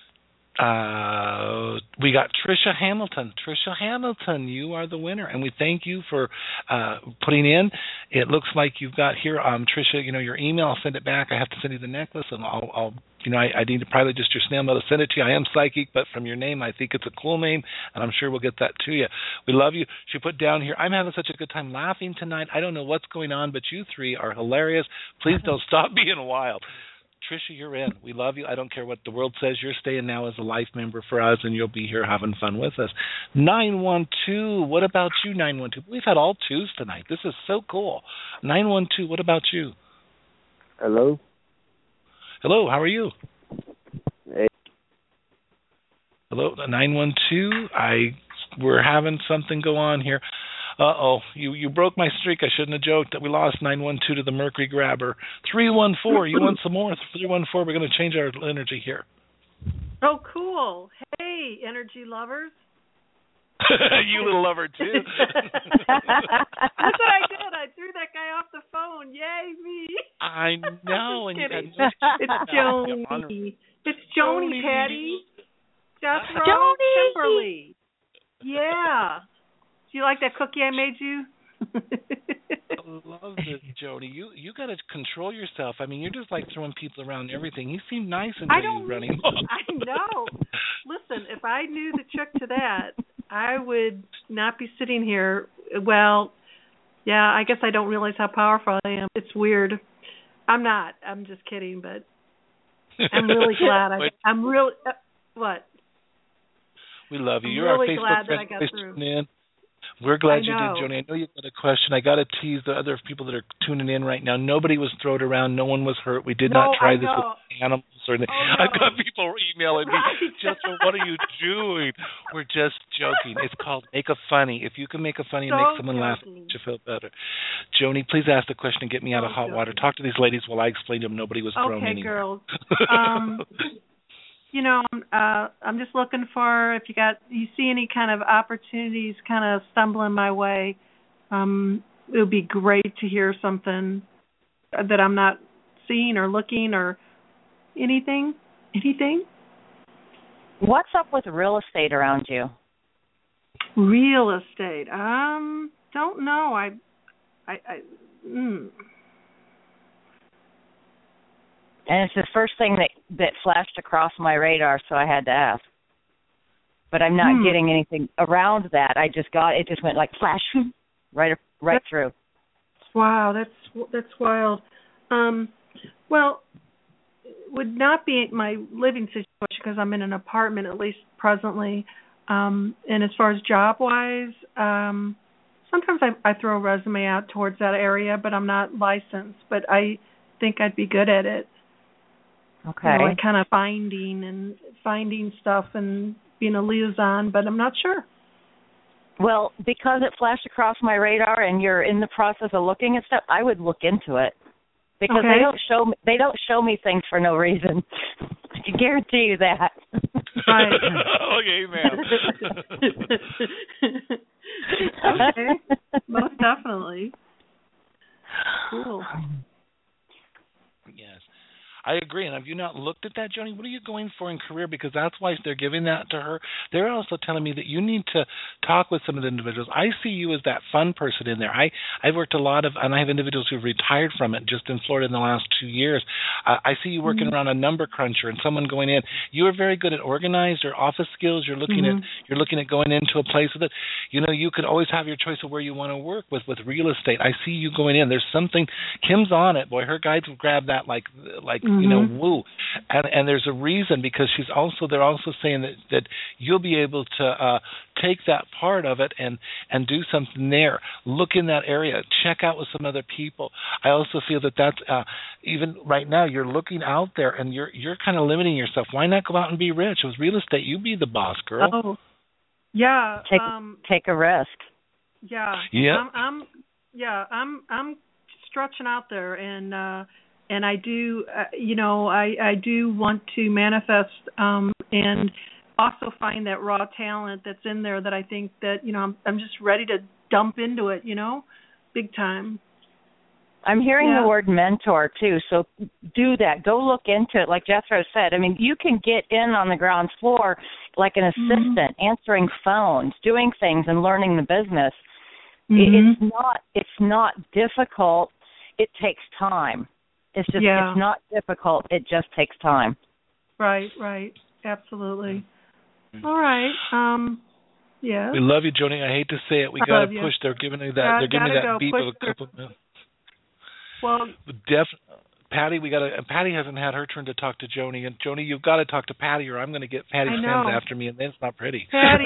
Uh, we got Tricia Hamilton. Tricia Hamilton, you are the winner, and we thank you for uh, putting in. It looks like you've got here, um, Tricia, you know, your email. I'll send it back. I have to send you the necklace, and I'll, I'll you know, I, I need to probably just your snail mail to send it to you. I am psychic, but from your name, I think it's a cool name, and I'm sure we'll get that to you. We love you. She put down here, I'm having such a good time laughing tonight. I don't know what's going on, but you three are hilarious. Please don't stop being wild. Tricia, you're in. We love you. I don't care what the world says. You're staying now as a life member for us, and you'll be here having fun with us. nine one two, what about you, nine one two? We've had all twos tonight. This is so cool. nine one two, what about you? Hello? Hello, how are you? Hey. Hello, nine one two. I, we're having something go on here. Uh-oh, you, you broke my streak. I shouldn't have joked that we lost nine one two to the Mercury Grabber. three one four, you want some more? three one four, we're going to change our energy here. Oh, cool. Hey, energy lovers. You little lover, too. That's what I did. I threw that guy off the phone. Yay, me. I know. And you it's Joni. It's Joni, Patty. Jethro, Joni. Kimberly. Yeah. Do you like that cookie I made you? I love this, Joni. You you got to control yourself. I mean, you're just like throwing people around and everything. You seem nice until I don't, you running. I know. Listen, if I knew the trick to that, I would not be sitting here. Well, yeah, I guess I don't realize how powerful I am. It's weird. I'm not. I'm just kidding, but I'm really glad. I, I'm really, uh, what? We love you. I'm You're really our Facebook glad friend. that I got through. In. We're glad I you know. did, Joni. I know you've got a question. I got to tease the other people that are tuning in right now. Nobody was thrown around. No one was hurt. We did no, not try I this know. with animals or anything. Oh, no. I've got people emailing me, Right. Jethro, what are you doing? We're just joking. It's called Make a Funny. If you can make a funny and So make someone laugh, joking. it makes you feel better. Joni, please ask the question and get me out of So hot joking. water. Talk to these ladies while I explain to them nobody was thrown Okay, anywhere. girls. Um, you know, uh, I'm just looking for if you got, you see any kind of opportunities kind of stumbling my way. Um, it would be great to hear something that I'm not seeing or looking or anything. Anything? What's up with real estate around you? Real estate. Um, don't know. I, I, I. Mm. And it's the first thing that that flashed across my radar, so I had to ask. But I'm not Hmm. getting anything around that. I just got it. Just went like flash, right, right That's, through. Wow, that's that's wild. Um, well, it would not be my living situation because I'm in an apartment at least presently. Um, and as far as job wise, um, sometimes I, I throw a resume out towards that area, but I'm not licensed. But I think I'd be good at it. Okay. You know, like kind of finding and finding stuff and being a liaison, but I'm not sure. Well, because it flashed across my radar and you're in the process of looking at stuff, I would look into it. Because Okay. they don't show me they don't show me things for no reason. I can guarantee you that. Right. Okay, ma'am. Okay. Most definitely. Cool. Yes. I agree. And have you not looked at that, Joni? What are you going for in career? Because that's why they're giving that to her. They're also telling me that you need to talk with some of the individuals. I see you as that fun person in there. I, I've worked a lot of, and I have individuals who've retired from it just in Florida in the last two years. Uh, I see you working mm-hmm. around a number cruncher and someone going in. You are very good at organized or office skills. You're looking mm-hmm. at you're looking at going into a place with it. You know, you could always have your choice of where you want to work with, with real estate. I see you going in. There's something, Kim's on it. Boy, her guides will grab that like, like mm-hmm. you know, woo. And, and there's a reason, because she's also, they're also saying that, that you'll be able to uh, take that part of it and, and do something there. Look in that area. Check out with some other people. I also feel that that's, uh, even right now, you're looking out there and you're you're kind of limiting yourself. Why not go out and be rich? With real estate, you be the boss, girl. Oh, yeah. Take, um, take a risk. Yeah. Yeah. I'm, I'm yeah, I'm I'm stretching out there, and uh, and I do, uh, you know, I, I do want to manifest um, and also find that raw talent that's in there that I think that, you know, I'm I'm just ready to dump into it, you know, big time. I'm hearing yeah. the word mentor, too, so do that. Go look into it. Like Jethro said, I mean, you can get in on the ground floor like an assistant, mm-hmm. answering phones, doing things and learning the business. Mm-hmm. It's not it's not difficult. It takes time. It's just yeah. it's not difficult. It just takes time. Right, right. Absolutely. Mm-hmm. All right. Um yeah. We love you, Joni. I hate to say it. We got to push. They're giving me that. Got, they're giving me that go. beep push of a couple of minutes. Well, Def, Patty, we got to. Patty hasn't had her turn to talk to Joni, and Joni, you've got to talk to Patty, or I'm going to get Patty Sims after me, and then it's not pretty. Patty,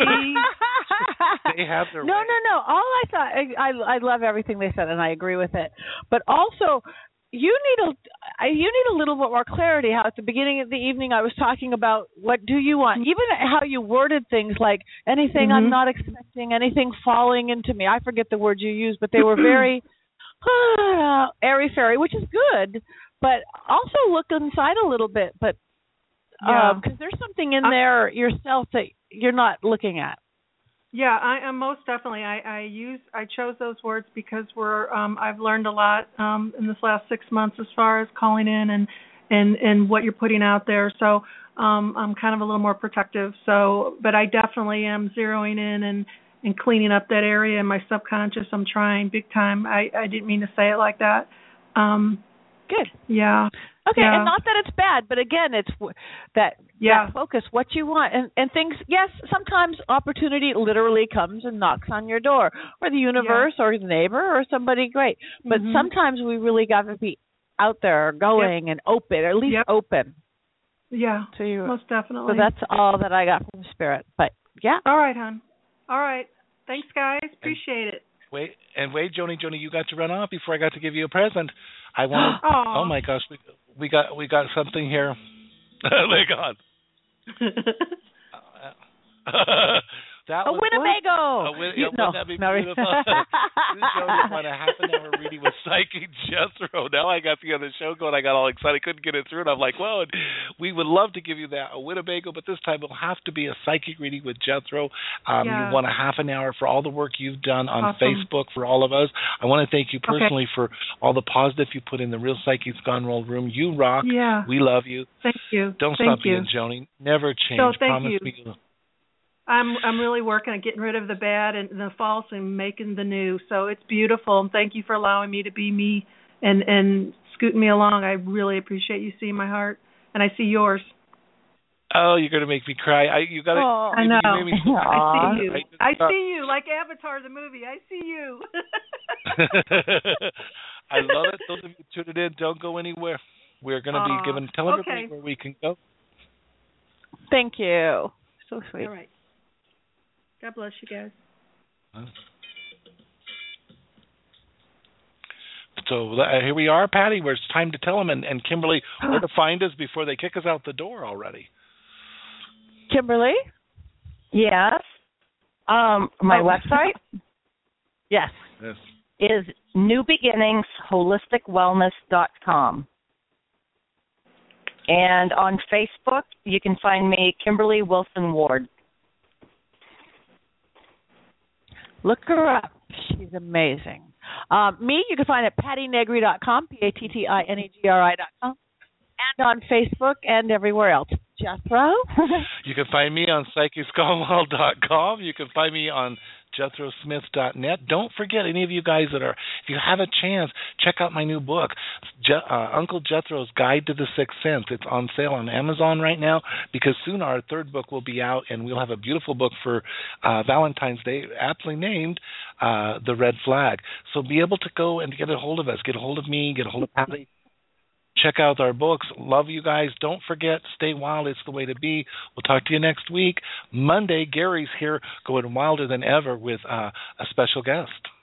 they have their. No, way. no, no. All I thought, I, I, I love everything they said, and I agree with it. But also, you need a, you need a little bit more clarity. How at the beginning of the evening, I was talking about what do you want, even how you worded things like anything mm-hmm. I'm not expecting, anything falling into me. I forget the words you used, but they were very. Uh, airy fairy, which is good, but also look inside a little bit. But because yeah. um, there's something in there yourself that you're not looking at. Yeah, I am most definitely. I, I use I chose those words because we're um, I've learned a lot um, in this last six months as far as calling in and and, and what you're putting out there. So um, I'm kind of a little more protective. So, but I definitely am zeroing in and. and cleaning up that area in my subconscious. I'm trying big time. I, I didn't mean to say it like that. Um, Good. Yeah. Okay, yeah. and not that it's bad, but again, it's that, yeah. that focus, what you want. And, and things, yes, sometimes opportunity literally comes and knocks on your door, or the universe, yeah. or the neighbor, or somebody great. But mm-hmm. sometimes we really got to be out there, going, yep. and open, or at least yep. open. Yeah, to you. Most definitely. So that's all that I got from Spirit. But, yeah. All right, hon. All right. Thanks, guys. Appreciate and it. Wait, and wait, Joni, Joni, you got to run off before I got to give you a present. I want. Oh my gosh, we we got we got something here. They're gone. That a was Winnebago. A win- you, no, wouldn't that be beautiful? This show is on a half an hour reading with Psychic Jethro. Now I got the other show going. I got all excited. Couldn't get it through. And I'm like, well, we would love to give you that, a Winnebago, but this time it'll have to be a psychic reading with Jethro. Um, yeah. You want a half an hour for all the work you've done on awesome. Facebook for all of us. I want to thank you personally okay. for all the positive you put in the Real Psychics Gone Roll room. You rock. Yeah. We love you. Thank you. Don't thank stop you. being Joni. Never change. So thank Promise you. me. I'm I'm really working on getting rid of the bad and the false and making the new. So it's beautiful, and thank you for allowing me to be me and and scooting me along. I really appreciate you seeing my heart, and I see yours. Oh, you're gonna make me cry. I you got to. I know. You made me so I see you. I, I see you like Avatar the movie. I see you. I love it. Those of you tuning in, don't go anywhere. We're gonna Aww. be giving tell everybody okay. where we can go. Thank you. So sweet. All right. God bless you guys. So uh, here we are, Patty, where it's time to tell them, and, and Kimberly, where to find us before they kick us out the door already. Kimberly? Yes. Um, my oh. website? Yes. Yes. Is new beginnings holistic wellness dot com. And on Facebook, you can find me, Kimberly Wilson Ward. Look her up. She's amazing. Um, me, you can find at patty negri dot com, P A T T I N E G R I dot com. And on Facebook and everywhere else. Jethro? You can find me on psychics gone wild dot com. You can find me on jethro smith dot net. Don't forget, any of you guys that are, if you have a chance, check out my new book, Je- uh, Uncle Jethro's Guide to the Sixth Sense. It's on sale on Amazon right now because soon our third book will be out, and we'll have a beautiful book for uh, Valentine's Day, aptly named uh, The Red Flag. So be able to go and get a hold of us, get a hold of me, get a hold of Patty. Check out our books. Love you guys. Don't forget, stay wild. It's the way to be. We'll talk to you next week. Monday, Gary's here going wilder than ever with uh, a special guest.